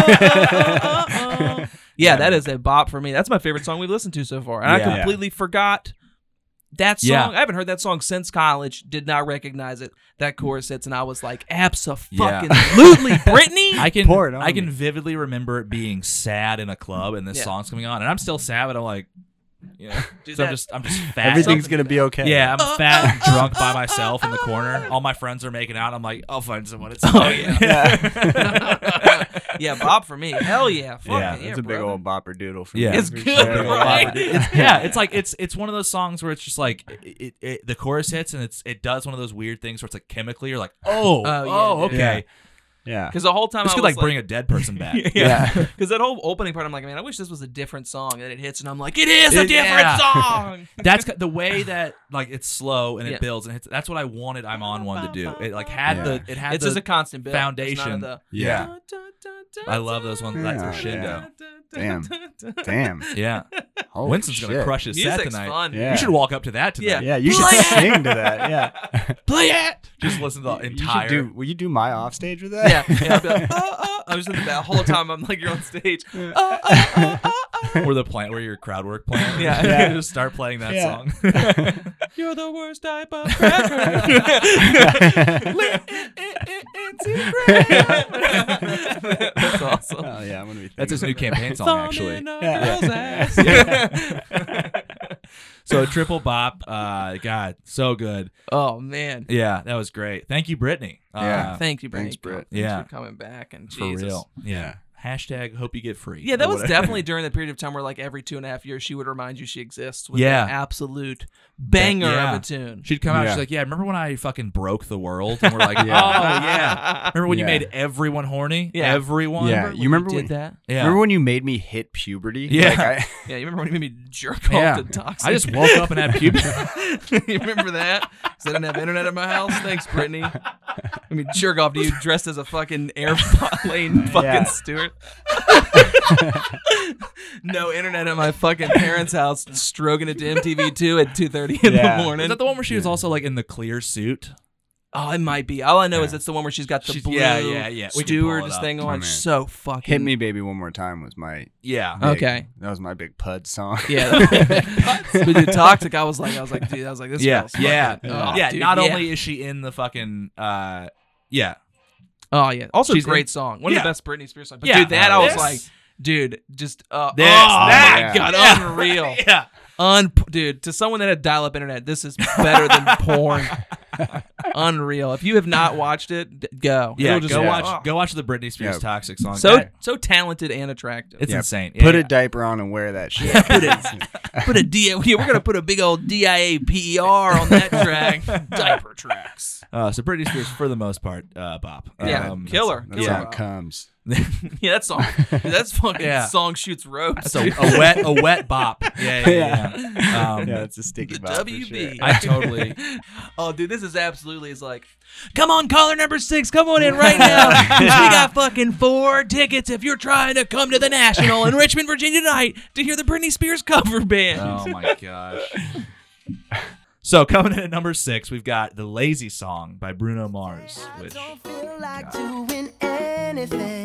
Yeah, that is a bop for me. That's my favorite song we've listened to so far. And I Yeah. completely forgot that song. Yeah. I haven't heard that song since college. Did not recognize it. That chorus hits, and I was like, "Abso-fucking-lutely, Britney." I can Pour it on I can me. vividly remember it being sad in a club and this Yeah. song's coming on and I'm still sad, but I'm like, yeah. Dude, So that- I'm just fat. Everything's gonna be okay. Yeah, I'm fat and drunk by myself in the corner. All my friends are making out. I'm like, I'll find someone. It's Oh, okay. Yeah, bop for me. Hell yeah. Fuck Yeah, it. It's a big brother. old bopper doodle for Yeah. me. It's for good, sure. right? It's like it's one of those songs where it's just like the chorus hits and it does one of those weird things where it's like chemically you're like, oh, Oh, yeah, oh, yeah. okay. Yeah. Because the whole time This I could was like bring a dead person back. Yeah. Because that whole opening part, I'm like, man, I wish this was a different song. And then it hits, and I'm like, it is a different song. That's the way that like it's slow and Yeah. it builds and hits. That's what I wanted I'm on one to do. It like had It's just a constant build. foundation. It's none of the, Yeah. I love those ones. That's Yeah. crescendo. Damn. Yeah. Holy Winston's gonna shit. crush his set Music's tonight. fun. Yeah. You should walk up to that tonight. Yeah. Yeah, you should Play it! sing to that. Yeah. Play it. Just listen to the You should entire. will you do my offstage with that? Yeah. I'll be like, I was in the back the whole time. I'm like, you're on stage. Or the plant where your crowd work plant. Yeah. Yeah. Just start playing that Yeah. song. You're the worst type of cracker. That's awesome. Oh yeah, I'm gonna be. That's his new thinking campaign song, Thumb actually. in a Yeah. girl's ass. So triple bop. God, so good. Oh man. Yeah, that was great. Thank you, Brittany. Yeah. Thank you, Brittany. Thanks, Britt. Thanks Yeah. for coming back and for Jesus. real. Yeah. Yeah. Hashtag hope you get free. Yeah, that Or was whatever. definitely during the period of time where, like, every 2.5 years, she would remind you she exists with Yeah. an absolute banger Yeah. of a tune. She'd come out. Yeah. She's like, "Yeah, remember when I fucking broke the world?" And we're like, "Oh yeah." Remember when you Yeah. made everyone horny? Yeah. Everyone. Yeah. You remember did when- that? Yeah. Remember when you made me hit puberty? Yeah. Like, Yeah, you remember when you made me jerk off Yeah. to Toxic? I just woke up and had puberty. You remember that? Because I didn't have internet at my house. Thanks, Brittany. I mean, jerk off to you dressed as a fucking airplane fucking Yeah. Stewart. No internet at my fucking parents' house, stroking it to MTV2 at 2:30 in Yeah. the morning. Is that the one where she was also like in the clear suit? Oh, it might be. All I know is Yeah. it's the one where she's got the She's- blue yeah. We can pull it stewardess up. thing Oh, on. man. So fucking Hit Me Baby One More Time was my Yeah. big, Okay. That was my big Pud song. Yeah, but dude, Toxic. I was like, dude, this. Yeah. girl's Yeah. fucking- oh, Yeah. dude, Not yeah. only is she in the fucking yeah. Oh yeah. Also, She's great in- song. One of Yeah. the best Britney Spears songs. But Yeah. dude, that I was This- like, dude, just This. oh That. my Yeah. god, Yeah. unreal. Yeah. Dude, to someone that had dial-up internet, this is better than porn. Unreal. If you have not watched it, go. Yeah. It'll just- Go oh. watch. Go watch the Britney Spears Yeah. Toxic song. So That- so talented and attractive. it's Yeah. insane. Put Yeah. a diaper on and wear that shit. Put a DIA. We're gonna put a big old DIA PER on that track. Diaper tracks. So Britney Spears, for the most part, bop. Yeah, killer. That's Yeah. how it comes. Yeah, that song. Dude, that's fucking Yeah. song shoots ropes. That's a wet bop. Yeah. Yeah, it's a sticky The bop for WB. sure. I totally. Oh, dude, this is absolutely is like, come on, caller number 6, come on in right now. 'Cause we got fucking 4 tickets if you're trying to come to the National in Richmond, Virginia tonight to hear the Britney Spears cover band. Oh my gosh. So coming in at number 6, we've got the Lazy Song by Bruno Mars, which Don't feel like doing anything.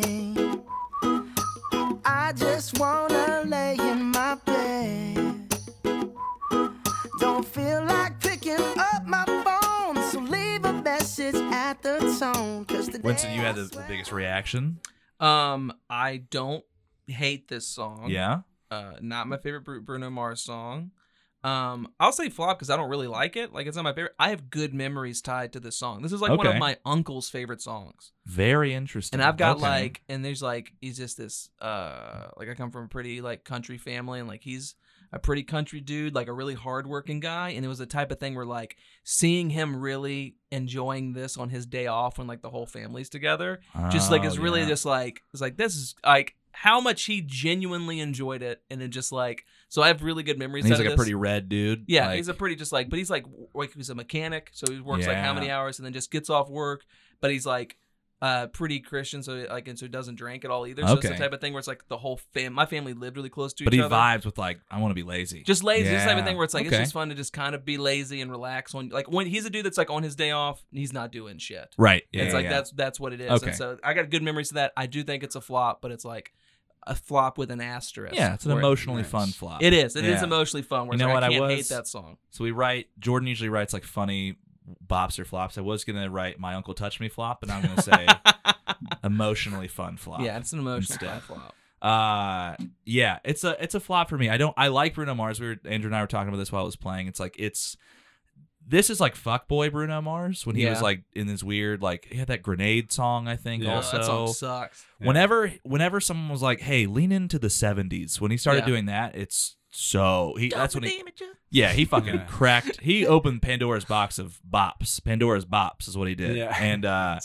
I just wanna lay in my bed. Don't feel like picking up my phone, so leave a message at the tone. 'Cause today Winston, you had the I swear- biggest reaction. I don't hate this song. Yeah. Not my favorite Bruno Mars song. I'll say flop because I don't really like it. Like, it's not my favorite. I have good memories tied to this song. This is like one of Okay. my uncle's favorite songs. Very interesting. And I've got Okay. like, and there's like, he's just this, like I come from a pretty like country family, and like he's a pretty country dude, like a really hardworking guy. And it was the type of thing where like seeing him really enjoying this on his day off when like the whole family's together, just like Oh, is really yeah. just like, it's like, this is like how much he genuinely enjoyed it. And it just like, so I have really good memories. And he's out like of a this. pretty red dude. Yeah, Like, he's a pretty just like, but he's like he's a mechanic, so he works like how many Yeah. hours and then just gets off work. But he's like pretty Christian, so like, and so he doesn't drink at all either. So it's the Okay. type of thing where it's like the whole my family lived really close to but each he other. vibes with like, I want to be lazy. Just lazy, this type of Yeah. thing where it's like Okay. it's just fun to just kind of be lazy and relax when he's a dude that's like on his day off, he's not doing shit. Right. Yeah. It's like yeah. that's what it is. Okay. And so I got good memories of that. I do think it's a flop, but it's like a flop with an asterisk. Yeah, it's an where emotionally Nice. fun flop. It is. It is Yeah. emotionally fun. Where You know it's like, what, I I can't hate was- that song. So Jordan usually writes like funny bops or flops. I was gonna write My Uncle Touched Me flop, but now I'm gonna say emotionally fun flop. Yeah, it's an emotional Instead. flop. Yeah, it's a flop for me. I like Bruno Mars. Andrew and I were talking about this while I was playing. It's like this is like fuckboy Bruno Mars when he was Yeah. like in this weird, like, he had that Grenade song, I think. Yeah. Also, that song sucks. whenever someone was like, hey, lean into the 70s, when he started Yeah. doing that, it's so that's when he fucking Yeah. cracked. He opened Pandora's box of bops. Pandora's bops is what he did. Yeah. And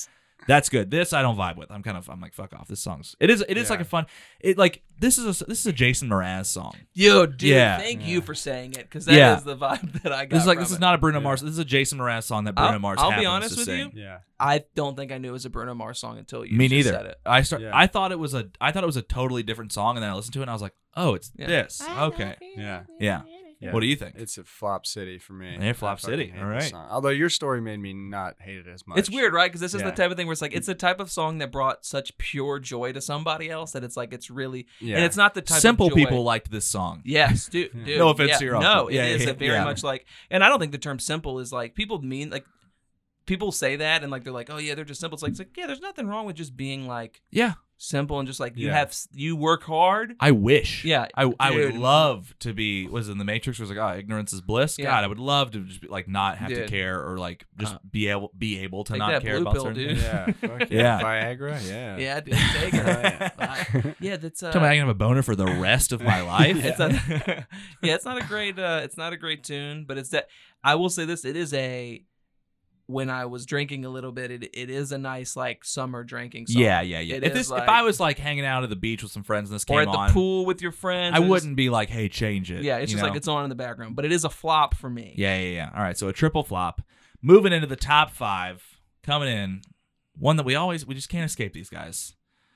That's good. This I don't vibe with. I'm like, fuck off. This song's it is like a fun. This is a Jason Mraz song. Yo, dude, Yeah. thank you for saying it because that is the vibe that I got. This is not a Bruno Mars. This is a Jason Mraz song that Bruno Mars. I'll be happens honest to with sing. you. Yeah. I don't think I knew it was a Bruno Mars song until you Me just neither. said it. I thought it was a totally different song, and then I listened to it and I was like, oh, it's this. Okay. Yeah. What do you think? It's a flop city for me. Yeah, flop I fucking city. hate All this right. song. Although your story made me not hate it as much. It's weird, right? Because this is the Yeah. type of thing where it's like it's the type of song that brought such pure joy to somebody else that it's like it's really Yeah. and it's not the type Simple of joy. people liked this song. Yes, dude. No offense to your No, uncle. Yeah, it is yeah, a very yeah. much like, and I don't think the term simple is like people mean like people say that and like they're like, oh yeah, they're just simple. It's like yeah, there's nothing wrong with just being like Yeah. simple and just like Yeah. you work hard. I wish. Yeah, I would dude. love to be. Was in the Matrix? Was like, oh, ignorance is bliss. Yeah. God, I would love to just be, like not have to Dude. care or like just be able to Take not that care blue about pill, certain dude. things. Yeah. Fuck Yeah. Viagra. Yeah. Yeah, dude, take it. Yeah, that's Tell me I can have a boner for the rest of my life. It's a, yeah, it's not a great tune, but it's that I will say this: it is a when I was drinking a little bit, it is a nice like summer drinking song. Yeah. It If is if I was like hanging out at the beach with some friends and this or came at the on, pool with your friends. I and wouldn't be like, hey, change it. Just, yeah, it's you just know? like it's on in the background, but it is a flop for me. Yeah. All right, so a triple flop. Moving into the top 5, coming in, one that we just can't escape these guys.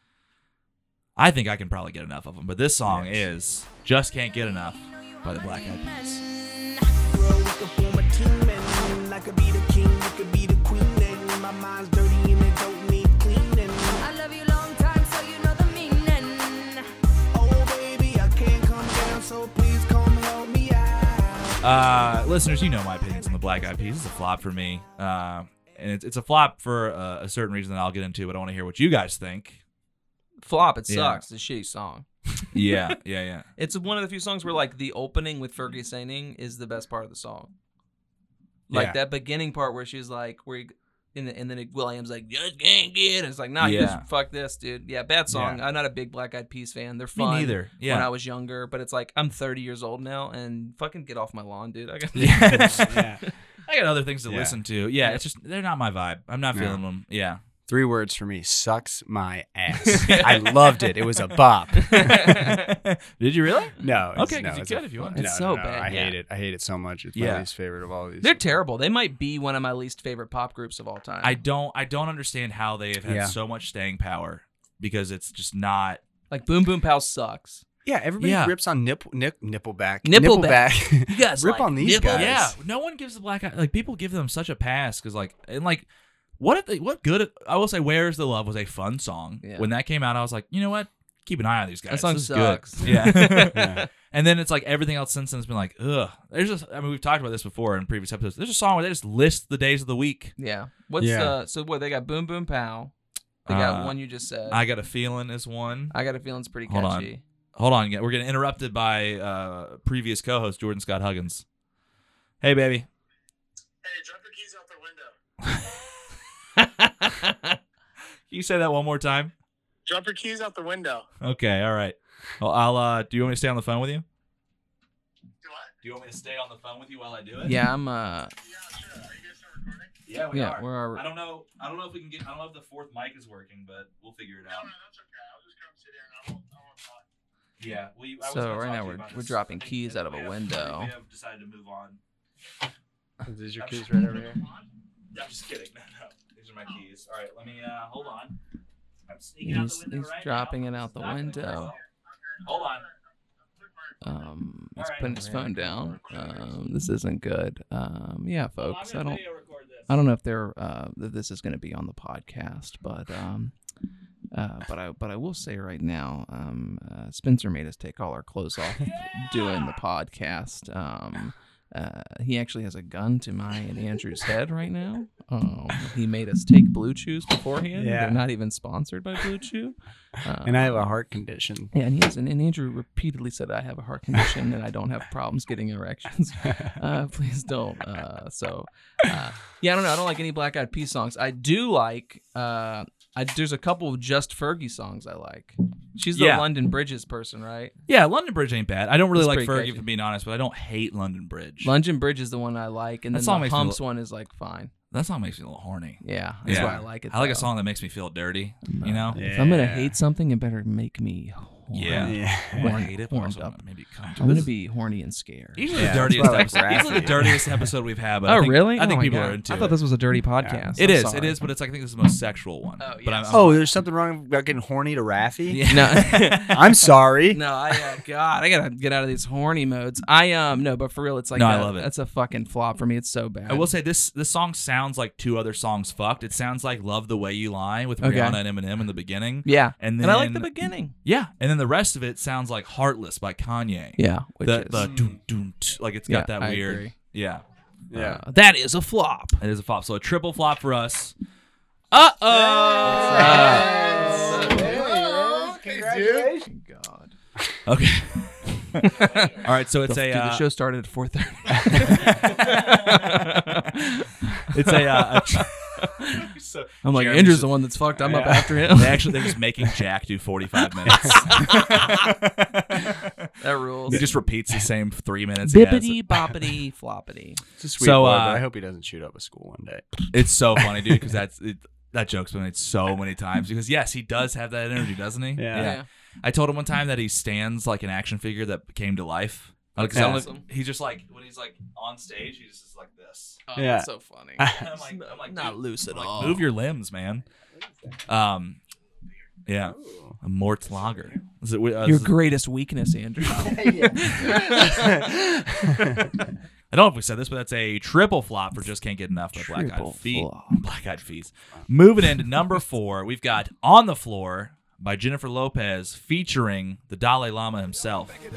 I think I can probably get enough of them, but this song is Just Can't Get Enough by the Black Eyed Peas. Girl, we could form a team and I could be the king, you could be the queen, and my mind's dirty and it don't need cleaning. I love you long time, so you know the meaning. Oh baby, I can't come down, so please come help me out. Listeners, you know my opinions on the Black Eyed Peas. It's a flop for me, and it's a flop for a certain reason that I'll get into, but I want to hear what you guys think. Flop. It Yeah. sucks. It's a shitty song. Yeah. It's one of the few songs where like the opening with Fergie singing is the best part of the song. Like Yeah. that beginning part where she's like, and then William's like, just can't get it. It's like, nah, you Yeah. just fuck this, dude. Yeah, bad song. Yeah. I'm not a big Black Eyed Peas fan. They're Me fun. neither. Yeah. When I was younger, but it's like I'm 30 years old now, and fucking get off my lawn, dude. I got Yeah. I got other things to Yeah. listen to. Yeah, it's just they're not my vibe. I'm not No. feeling them. Yeah. 3 words for me: sucks my ass. I loved it. It was a bop. Did you really? No. it's- Okay, no, 'cause you it's a could if you fu- want. No, It's no, so no, bad, I yeah. hate it. I hate it so much. It's Yeah. my least favorite of all these. They're terrible. They might be one of my least favorite pop groups of all time. I don't understand how they have had Yeah. so much staying power because it's just not. like Boom Boom Pow sucks. Yeah, everybody Yeah. rips on Nickelback. Nickelback. You guys rip like on these Nickelback? guys. Yeah, no one gives the Black Eyed like people give them such a pass because like and like what good I will say Where's the Love was a fun song. Yeah. When that came out I was like, you know what, keep an eye on these guys. That song This is sucks. good. Yeah. Yeah. And then it's like everything else since then has been like, ugh. There's just I mean we've talked about this before in previous episodes. There's a song where they just list the days of the week. Yeah. What's Yeah. so what they got? Boom Boom Pow. They got one you just said. I Got a Feeling is one. I got a feeling it's pretty Hold on. catchy. Hold on, we're getting interrupted by previous co-host Jordan Scott Huggins. Hey, baby. Hey, drop your keys out the window. Can you say that one more time? Drop your keys out the window. Okay, all right. Well, I'll. Do you want me to stay on the phone with you? Do what? Do you want me to stay on the phone with you while I do it? Yeah, I'm Yeah, sure. Are you guys still recording? Yeah, we yeah, are. we're I don't know if we can get. I don't know if the fourth mic is working, but we'll figure it No, out. that's okay. I'll just come sit here and I won't talk. Yeah. So right now we're dropping keys out of a window. We have decided to move on. Is your keys right over here? Yeah, I'm just kidding. No. These are my keys. All right, let me. Hold on. I'm sneaking out the window he's right dropping now. it out the Not gonna window. work. Hold on. He's Alright. putting his phone down. This isn't good. Yeah, Well, folks. I'm I gonna don't video record this. I don't know if they're that this is going to be on the podcast, but I will say right now, Spencer made us take all our clothes off doing the podcast. He actually has a gun to my and Andrew's head right now. He made us take Blue Chews beforehand. Yeah. They're not even sponsored by Blue Chew. And I have a heart condition. Yeah, and he has, and Andrew repeatedly said I have a heart condition and I don't have problems getting erections. Please don't. Yeah, I don't know. I don't like any Black Eyed Peas songs. I do like. There's a couple of Just Fergie songs I like. She's the Yeah. London Bridges person, right? Yeah, London Bridge ain't bad. I don't really It's like pretty Fergie, catchy. if I'm being honest, but I don't hate London Bridge. London Bridge is the one I like, and That then song the makes me Humps one is like fine. That song makes me a little horny. Yeah, that's Yeah. why I like it. I like a though. song that makes me feel dirty. You know? If I'm gonna hate something, it better make me horny. Yeah. I want to hate it, but Horned also up. maybe come to I'm gonna this. be horny and scared. Usually Yeah, the that's dirtiest why I like episode. Usually the Raffy. dirtiest episode we've had. But Oh, I think, really? I think Oh my people God. are into I it. thought this was a dirty podcast. It I'm is. sorry. It is. But it's like I think this is the most sexual one. Oh, But yes. Oh, there's something wrong about getting horny to Raffy? Yeah. No, I'm sorry. no, God, I gotta get out of these horny modes. No, but for real, it's like No, I love it. That's a fucking flop for me. It's so bad. I will say this song sounds like two other songs fucked. It sounds like Love the Way You Lie with Okay. Rihanna and Eminem in the beginning. Yeah, And then I like the beginning. Yeah. And then the rest of it sounds like Heartless by Kanye. Yeah, which The is dun, dun, like it's got Yeah, that I weird. agree. Yeah. Yeah. that is a flop. It is a flop. So a triple flop for us. Congratulations. God. Okay. All right, so it's Dude, the a show started at 4:30. it's a I'm like, Jeremy's Andrew's just- the one that's fucked. I'm up after him. they're just making Jack do 45 minutes. That rules. He just repeats the same 3 minutes. he has. Bippity boppity floppity. It's a sweet So, boy, uh, but I hope he doesn't shoot up a school one day. It's so funny, dude, because that joke's been made so many times. Because yes, he does have that energy, doesn't he? Yeah. I told him one time that he stands like an action figure that came to life. Like, That's awesome. He's just like when he's like on stage, he's just like this. Oh, Yeah. that's so funny. And I'm like, Not dude, loose at I'm like, all. move your limbs, man. Yeah, a Mort Lager. Is it? Your greatest weakness, Andrew. I don't know if we said this, but that's a triple flop for Just Can't Get Enough by Black Eyed Triple Feet. flop. Black Eyed Feet. Moving into number 4, we've got On the Floor by Jennifer Lopez featuring the Dalai Lama himself. If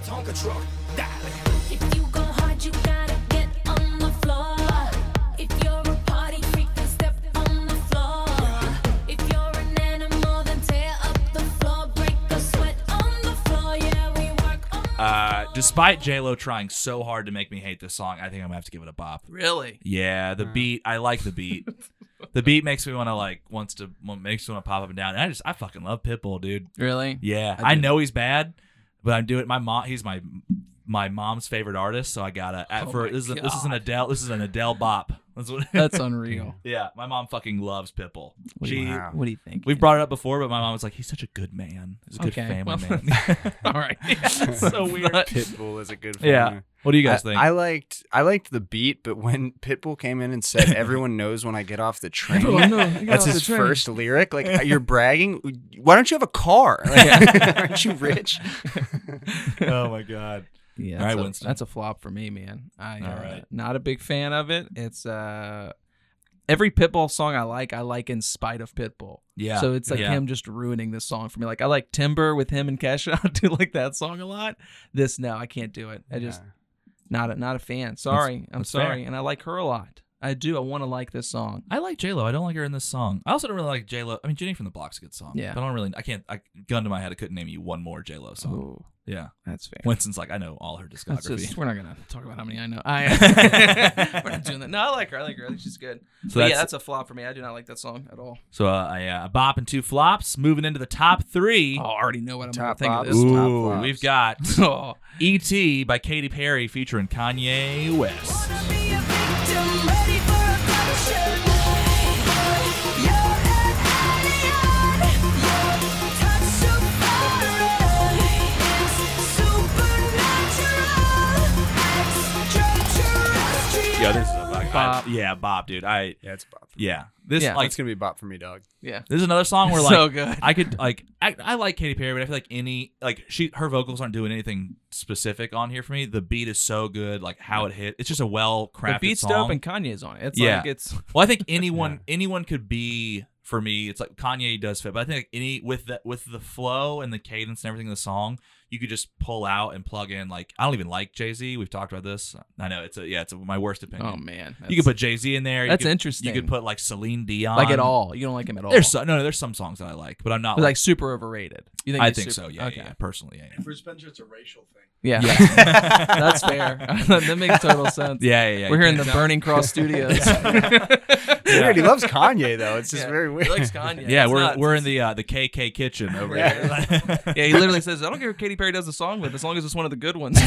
you go hard, you gotta get on the floor. If you're a party freak, then step on the floor. If you're an animal, then tear up the floor. Break a sweat on the floor. Yeah, we work on Despite J-Lo trying so hard to make me hate this song, I think I'm going to have to give it a bop. Really? Yeah, the beat, I like the beat. The beat makes me want to makes me want to pop up and down. And I fucking love Pitbull, dude. Really? Yeah, I I do. know he's bad, but I'm doing he's my mom's favorite artist, so I gotta this is an Adele bop. That's what That's unreal. Yeah, my mom fucking loves Pitbull. What do you think? We've brought it up before, but my mom was like, he's such a good man. He's a good Okay, family well, man. All right. So weird. Pitbull is a good film. Yeah. What do you guys think? I liked the beat, but when Pitbull came in and said, "Everyone knows when I get off the train," Everyone knows when I get that's off his the train. first lyric. Like, you're bragging. Why don't you have a car? Like, aren't you rich? Oh my god. Yeah, All right, that's, Winston. that's a flop for me, man. All right. Not a big fan of it. It's every Pitbull song I like in spite of Pitbull. Yeah. So it's like Yeah. him just ruining this song for me. Like I like Timber with him and Kesha. I do like that song a lot. This no, I can't do it. I just not a fan. Sorry. I'm that's sorry. fair. And I like her a lot. I do. I want to like this song. I like J-Lo. I don't like her in this song. I also don't really like J-Lo. I mean, Jenny from the Block's a good song. Yeah. But gun to my head, I couldn't name you one more J-Lo song. Ooh, Yeah. that's fair. Winston's like, I know all her That's discography. just, we're not gonna talk about how many I know. We're not doing that. No, I like her. I think she's good. So But yeah, that's a flop for me. I do not like that song at all. So a bop and 2 flops. Moving into the top 3. Oh, I already know what I'm gonna Top think of bops. this. Ooh. Top Ooh, flops. we've got Oh, E.T. by Katy Perry featuring Kanye West. be a victim, ready for a punishment. You're an alien. Your touch so foreign. It's supernatural. Extraterrestrial. Yeah, this is a Bop. bop, dude. Yeah, it's a bop. This Yeah. like It's gonna be a bop for me, dog. yeah. this is another song where like So good. I could like I like Katy Perry, but I feel like her vocals aren't doing anything specific on here for me. The beat is so good, like how it hit. It's just a well The crafted beat's song. dope and Kanye's on it. It's Yeah. like it's Well, I think anyone could be for me. It's like Kanye does fit, but I think like with the flow and the cadence and everything in the song, you could just pull out and plug in. Like I don't even like Jay-Z. We've talked about this. I know it's my worst opinion. oh man. You could put Jay-Z in there. That's you could, interesting. You could put like Celine Dion. like at all. You don't like him at all. There's some songs that I like, but I'm not But, like super overrated. You think I he's think super- so. Yeah, Okay. yeah. Personally, yeah. For Spencer, it's a racial thing. Yeah. Yeah. That's fair. That makes total sense. Yeah. We're here in the You Burning Cross Studios. Weird. He loves Kanye though. It's just very He likes Kanye. Yeah, It's not- we're in the KK kitchen over Yeah. here. Yeah, he literally says, "I don't care what Katy Perry does a song with, as long as it's one of the good ones."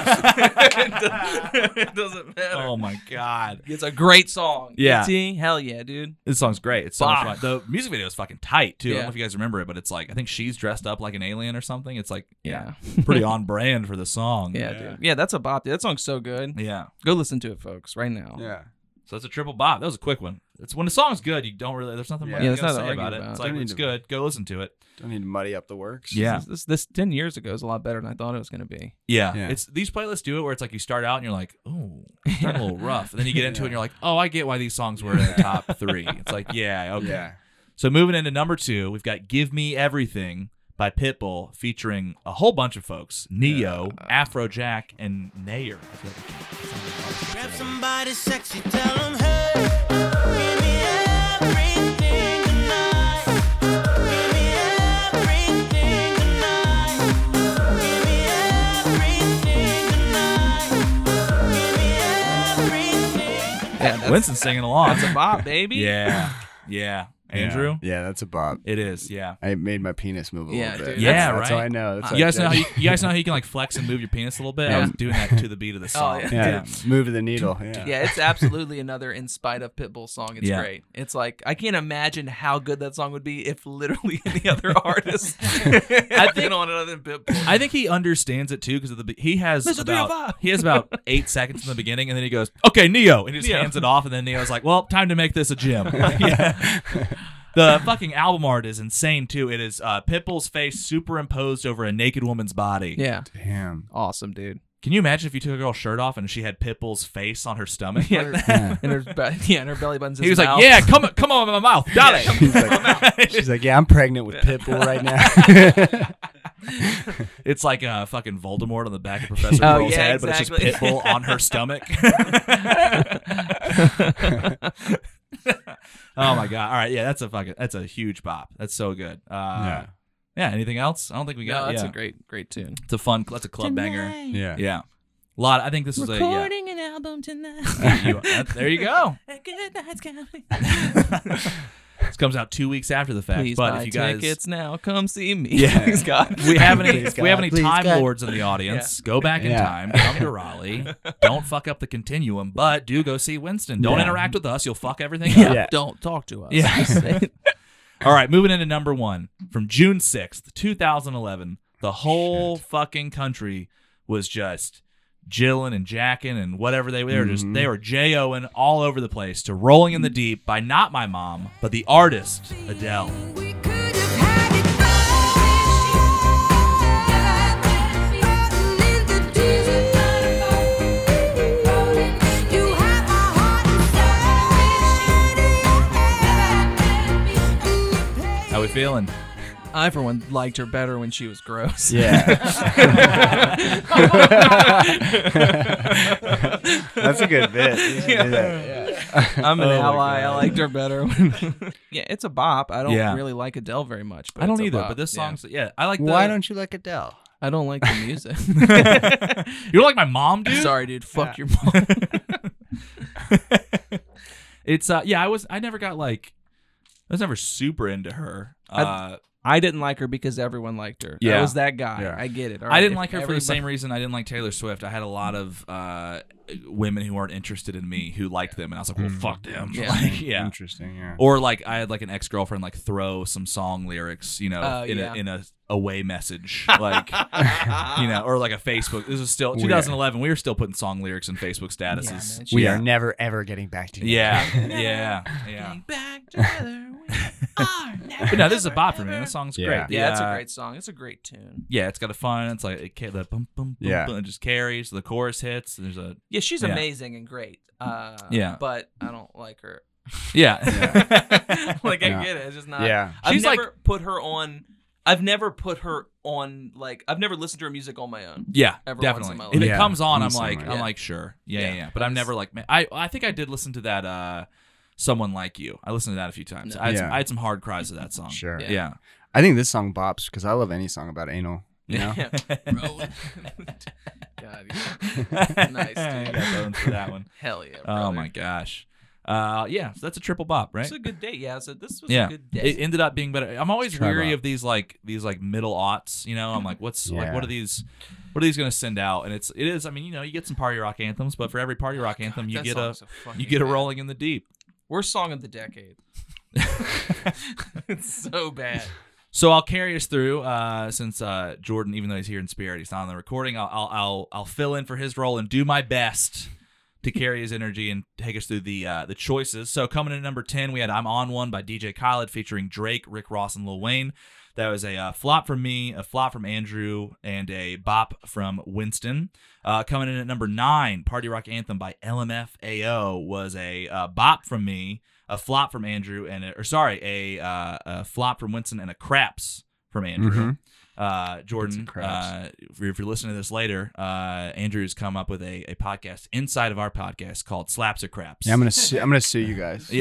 It doesn't matter. Oh my god, It's a great song. Yeah. E.T., hell yeah, dude. this song's great. It's so much Bah. fun. The music video is fucking tight too. I don't Yeah. know if you guys remember it, but it's like I think she's dressed up like an alien or something. It's like Yeah. pretty on brand for the song. Yeah, dude. Yeah, that's a bop. Dude. That song's so good. Yeah. Go listen to it, folks, right now. Yeah. So it's a triple bop. That was a quick one. It's when the song's good, you don't really. There's nothing much Yeah, you there's gotta nothing say to about argue it. about. It's like Don't it's need to- good. Go listen to it. Don't need to muddy up the works. Yeah. This 10 years ago is a lot better than I thought it was going to be. Yeah. Yeah. It's these playlists do it where it's like you start out and you're like, oh, it's a little rough, and then you get into it and you're like, oh, I get why these songs were in the top 3. It's like, yeah, okay. Yeah. So moving into number 2, we've got "Give Me Everything" by Pitbull, featuring a whole bunch of folks: Neo, Afrojack, and Nayer. I feel like Grab somebody sexy, tell them, hey, give me everything tonight. Give me everything tonight. Give me everything tonight. Give me everything. Yeah, that's, Winston's singing along. that's a bop, baby. Yeah, yeah. Andrew, Yeah, that's a bop. it is. Yeah. I made my penis move a Yeah, little bit. dude, Yeah, That's how right? I know. That's how You I guys know how judge. you guys know how you can like flex and move your penis a little bit? I Yeah. was doing that to the beat of the song. yeah. Yeah, move the needle. Yeah. Yeah, it's absolutely another In Spite of Pitbull song. It's Yeah. great. It's like, I can't imagine how good that song would be if literally any other artist had been on it other than Pitbull. I think he understands it too because he has Mr. about 305. he has about 8 seconds in the beginning, and then he goes, "Okay, Neo," and he just Neo. hands it off, and then Neo's like, "Well, time to make this a gym." Yeah. The fucking album art is insane too. It is Pitbull's face superimposed over a naked woman's body. Yeah. Damn. Awesome, dude. Can you imagine if you took a girl's shirt off and she had Pitbull's face on her stomach? Yeah. And her, and her belly button's He his was mouth. like, "Yeah, come on, my mouth, got it." She's like, she's like, yeah, I'm pregnant with Pitbull right now. It's like fucking Voldemort on the back of Professor Oh, Quirrell's yeah, head, but it's just exactly. Pitbull on her stomach. Oh my god! All right, yeah, that's a huge bop. That's so good. Yeah. Yeah. Anything else? I don't think we No, got. that's yeah. a great tune. It's a fun. That's a club banger. Yeah. Yeah. A lot. I think this is a. Recording an album tonight. There you go. A good night's coming. This comes out 2 weeks after the fact. Please but buy if you guys, tickets now. Come see me. Yeah. Please, God. we have any, Please, if we have God. any Please, time God. lords in the audience, go back in Yeah. time, come to Raleigh. Don't fuck up the continuum, but do go see Winston. Don't Yeah. interact with us; you'll fuck everything up. Yeah. Don't talk to us. Yeah. All right, moving into number 1 from June 6th, 2011. The whole fucking country was just jilling and jacking and whatever they were. They were J-O-ing all over the place to "Rolling in the Deep" by not my mom, but the artist Adele. We could have had it rolling in the deep. You have my heart inside. How we feeling? I, for one, liked her better when she was gross. Yeah. That's a good bit. You should do that. I'm an Oh my ally. I God. liked her better. When yeah, it's a bop. I don't Yeah. really like Adele very much. But I don't it's a either, bop. but this Yeah. song's I like. Why don't you like Adele? I don't like the music. you don't like my mom, dude? Sorry, dude. Fuck your mom. It's I never got like I was never super into her. I didn't like her because everyone liked her. Yeah. I was that guy. Yeah. I get it. All I right, didn't if like her for the everybody- same reason I didn't like Taylor Swift. I had a lot of women who weren't interested in me who liked them, and I was like, well, fuck them. Yeah. Like, yeah. Interesting. Yeah. Or like I had like an ex-girlfriend like throw some song lyrics, you know, Oh, in yeah. a away message, like you know, or like a Facebook. This is still 2011. We were still putting song lyrics in Facebook statuses. man, We yeah. are never ever getting back together. Yeah, yeah, yeah. Getting back together. We are never, But no, this is a ever, bop for me. ever. This song's Yeah. great. Yeah, it's a great song. It's a great tune. Yeah, it's got a fun. It's like the bum, bum, bum, Yeah. bum, it just carries. The chorus hits. There's a Yeah, she's Yeah. amazing and great. Yeah. But I don't like her. yeah. Like, I Yeah. get it. It's just not. Yeah. I've She's never like- put her on. I've never put her on. Like, I've never listened to her music on my own. Yeah, Ever once definitely. in my If life. it Yeah, comes on, in I'm the like, summer. I'm Yeah. like, sure, yeah, Yeah. yeah. But I'm never like, man, I think I did listen to that. Someone Like You. I listened to that a few times. No. I had some hard cries to that song. Sure. Yeah. Yeah. I think this song bops because I love any song about anal. You know. Rolling. God, yeah. Nice, I dude. got bones for that one. Hell yeah. Oh brother. my gosh. Yeah, so that's a triple bop, right? It's a good date. Yeah, so this was Yeah, a good date. it ended up being better. I'm always Try weary bop. of these middle aughts. You know, I'm like, what Yeah. are these going to send out? And it is. I mean, you know, you get some party rock anthems, but for every party rock anthem, you That get song's so fucking you get a bad. Rolling in the Deep. Worst song of the decade. It's so bad. So I'll carry us through, since Jordan, even though he's here in spirit, he's not on the recording. I'll fill in for his role and do my best to carry his energy and take us through the choices. So coming in at number 10, we had "I'm On One" by DJ Khaled featuring Drake, Rick Ross, and Lil Wayne. That was a flop from me, a flop from Andrew, and a bop from Winston. Coming in at number 9, "Party Rock Anthem" by LMFAO was a bop from me, a flop from Andrew, and a flop from Winston, and a craps from Andrew. Jordan, craps. if you're listening to this later, Andrew's come up with a podcast inside of our podcast called Slaps or Craps. Yeah, I'm gonna sue you guys.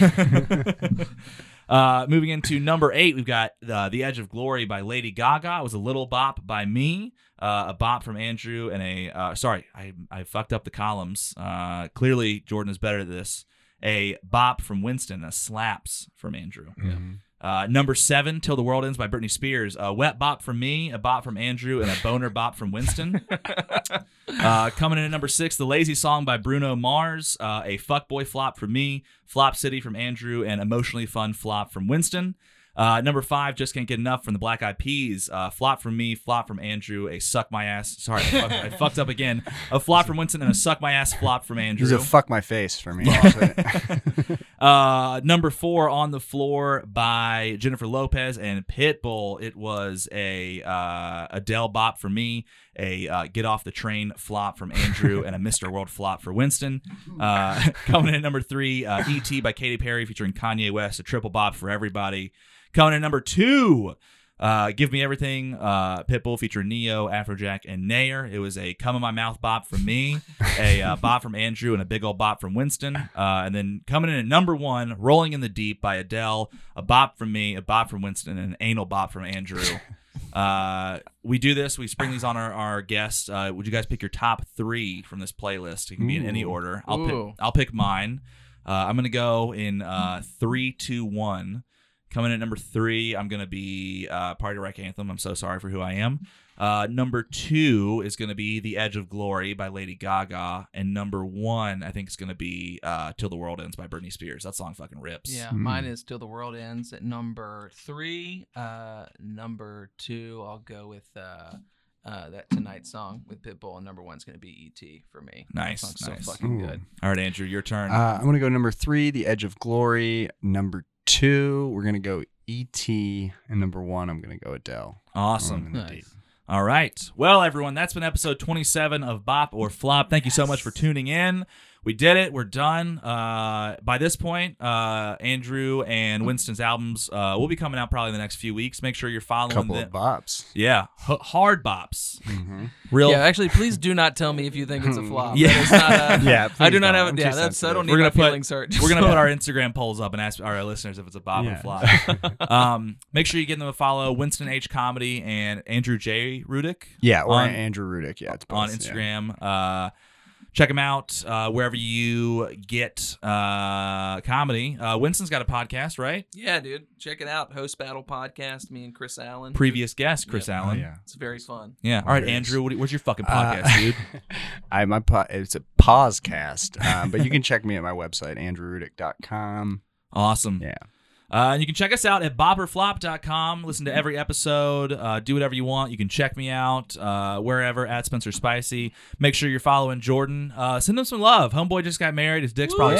Yeah. Moving into number 8, we've got "The Edge of Glory" by Lady Gaga. It was a little bop by me, a bop from Andrew, and I fucked up the columns. Clearly, Jordan is better at this. A bop from Winston, a slaps from Andrew. Number 7, "Till the World Ends" by Britney Spears. A wet bop from me, a bop from Andrew, and a boner bop from Winston. Coming in at number 6, "The Lazy Song" by Bruno Mars. A fuckboy flop from me, Flop City from Andrew, and emotionally fun flop from Winston. Number 5, "Just Can't Get Enough" from the Black Eyed Peas. Flop from me, flop from Andrew, a suck my ass. Sorry, I fucked up again. A flop from Winston and a suck my ass flop from Andrew. He's a fuck my face for me. Number 4, "On the Floor" by Jennifer Lopez and Pitbull. It was a Adele bop for me, a Get Off the Train flop from Andrew, and a Mr. World flop for Winston. Coming in at number 3, "E.T." by Katy Perry featuring Kanye West, a triple bop for everybody. Coming in at number 2, "Give Me Everything," Pitbull featuring Neo, Afrojack, and Nair. It was a come in my mouth bop from me, a bop from Andrew, and a big old bop from Winston. And then coming in at number 1, "Rolling in the Deep" by Adele, a bop from me, a bop from Winston, and an anal bop from Andrew. We do this. We spring these on our guests. Would you guys pick your top 3 from this playlist? It can be in any order. I'll pick mine. I'm gonna go in 3, 2, 1. Coming in at number 3, I'm going to be Party Rock Anthem. I'm so sorry for who I am. Number 2 is going to be "The Edge of Glory" by Lady Gaga. And number 1, I think, is going to be "Till the World Ends" by Britney Spears. That song fucking rips. Yeah, mine is "Till the World Ends" at number 3. Number 2, I'll go with that "Tonight" song with Pitbull, and number 1 is going to be "E.T." for me. Nice, That song's nice. so fucking good. All right, Andrew, your turn. I'm gonna go number 3, "The Edge of Glory." Number 2, we're gonna go E.T. And number 1, I'm gonna go Adele. Awesome. Rolling in the Deep. All right. Well, everyone, that's been episode 27 of Bop or Flop. Thank you so much for tuning in. We did it. We're done. By this point, Andrew and Winston's albums will be coming out probably in the next few weeks. Make sure you're following Couple them. of bops. Yeah, hard bops. Real. Yeah, actually, please do not tell me if you think it's a flop. Yeah. That is not a, Yeah, I do please not don't. have. I'm Yeah, too that's. I don't sensitive. need We're my gonna put- feelings hurt. We're gonna put our Instagram polls up and ask our listeners if it's a bop or Yeah. flop. Make sure you give them a follow. Winston H Comedy and Andrew J Rudick. Yeah, or On- Andrew Rudick. Yeah, it's both, on yeah. Instagram. Check him out wherever you get comedy. Winston's got a podcast, right? Yeah, dude, check it out. Host Battle Podcast. Me and Chris Allen. Previous guest, Chris Yep. Allen. Oh, yeah. It's very fun. Yeah. All right, It is. Andrew, what's your fucking podcast, dude? It's a pausecast, but you can check me at my website, andrewrudick.com. Awesome. Yeah. And you can check us out at bopperflop.com. Listen to every episode. Do whatever you want. You can check me out wherever at Spencer Spicy. Make sure you're following Jordan. Send him some love. Homeboy just got married. His dick's probably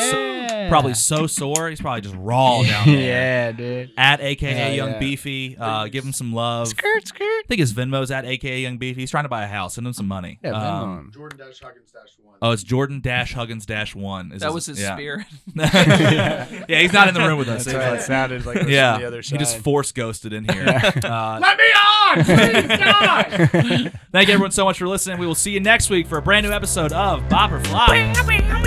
so sore. He's probably just raw down there. Yeah, dude. At AKA Yeah, Young yeah. Beefy. Give him some love. Skirt. I think his Venmo's at AKA Young Beefy. He's trying to buy a house. Send him some money. Yeah, Venmo. Jordan-Huggins-1. Oh, it's Jordan-Huggins-1. That was his yeah. spirit. Yeah, he's not in the room with us. That's right. It sounded like it was Yeah, from the other he side. just force ghosted in here. Let me on! Please, God! Thank you everyone so much for listening. We will see you next week for a brand new episode of Bop or Flop.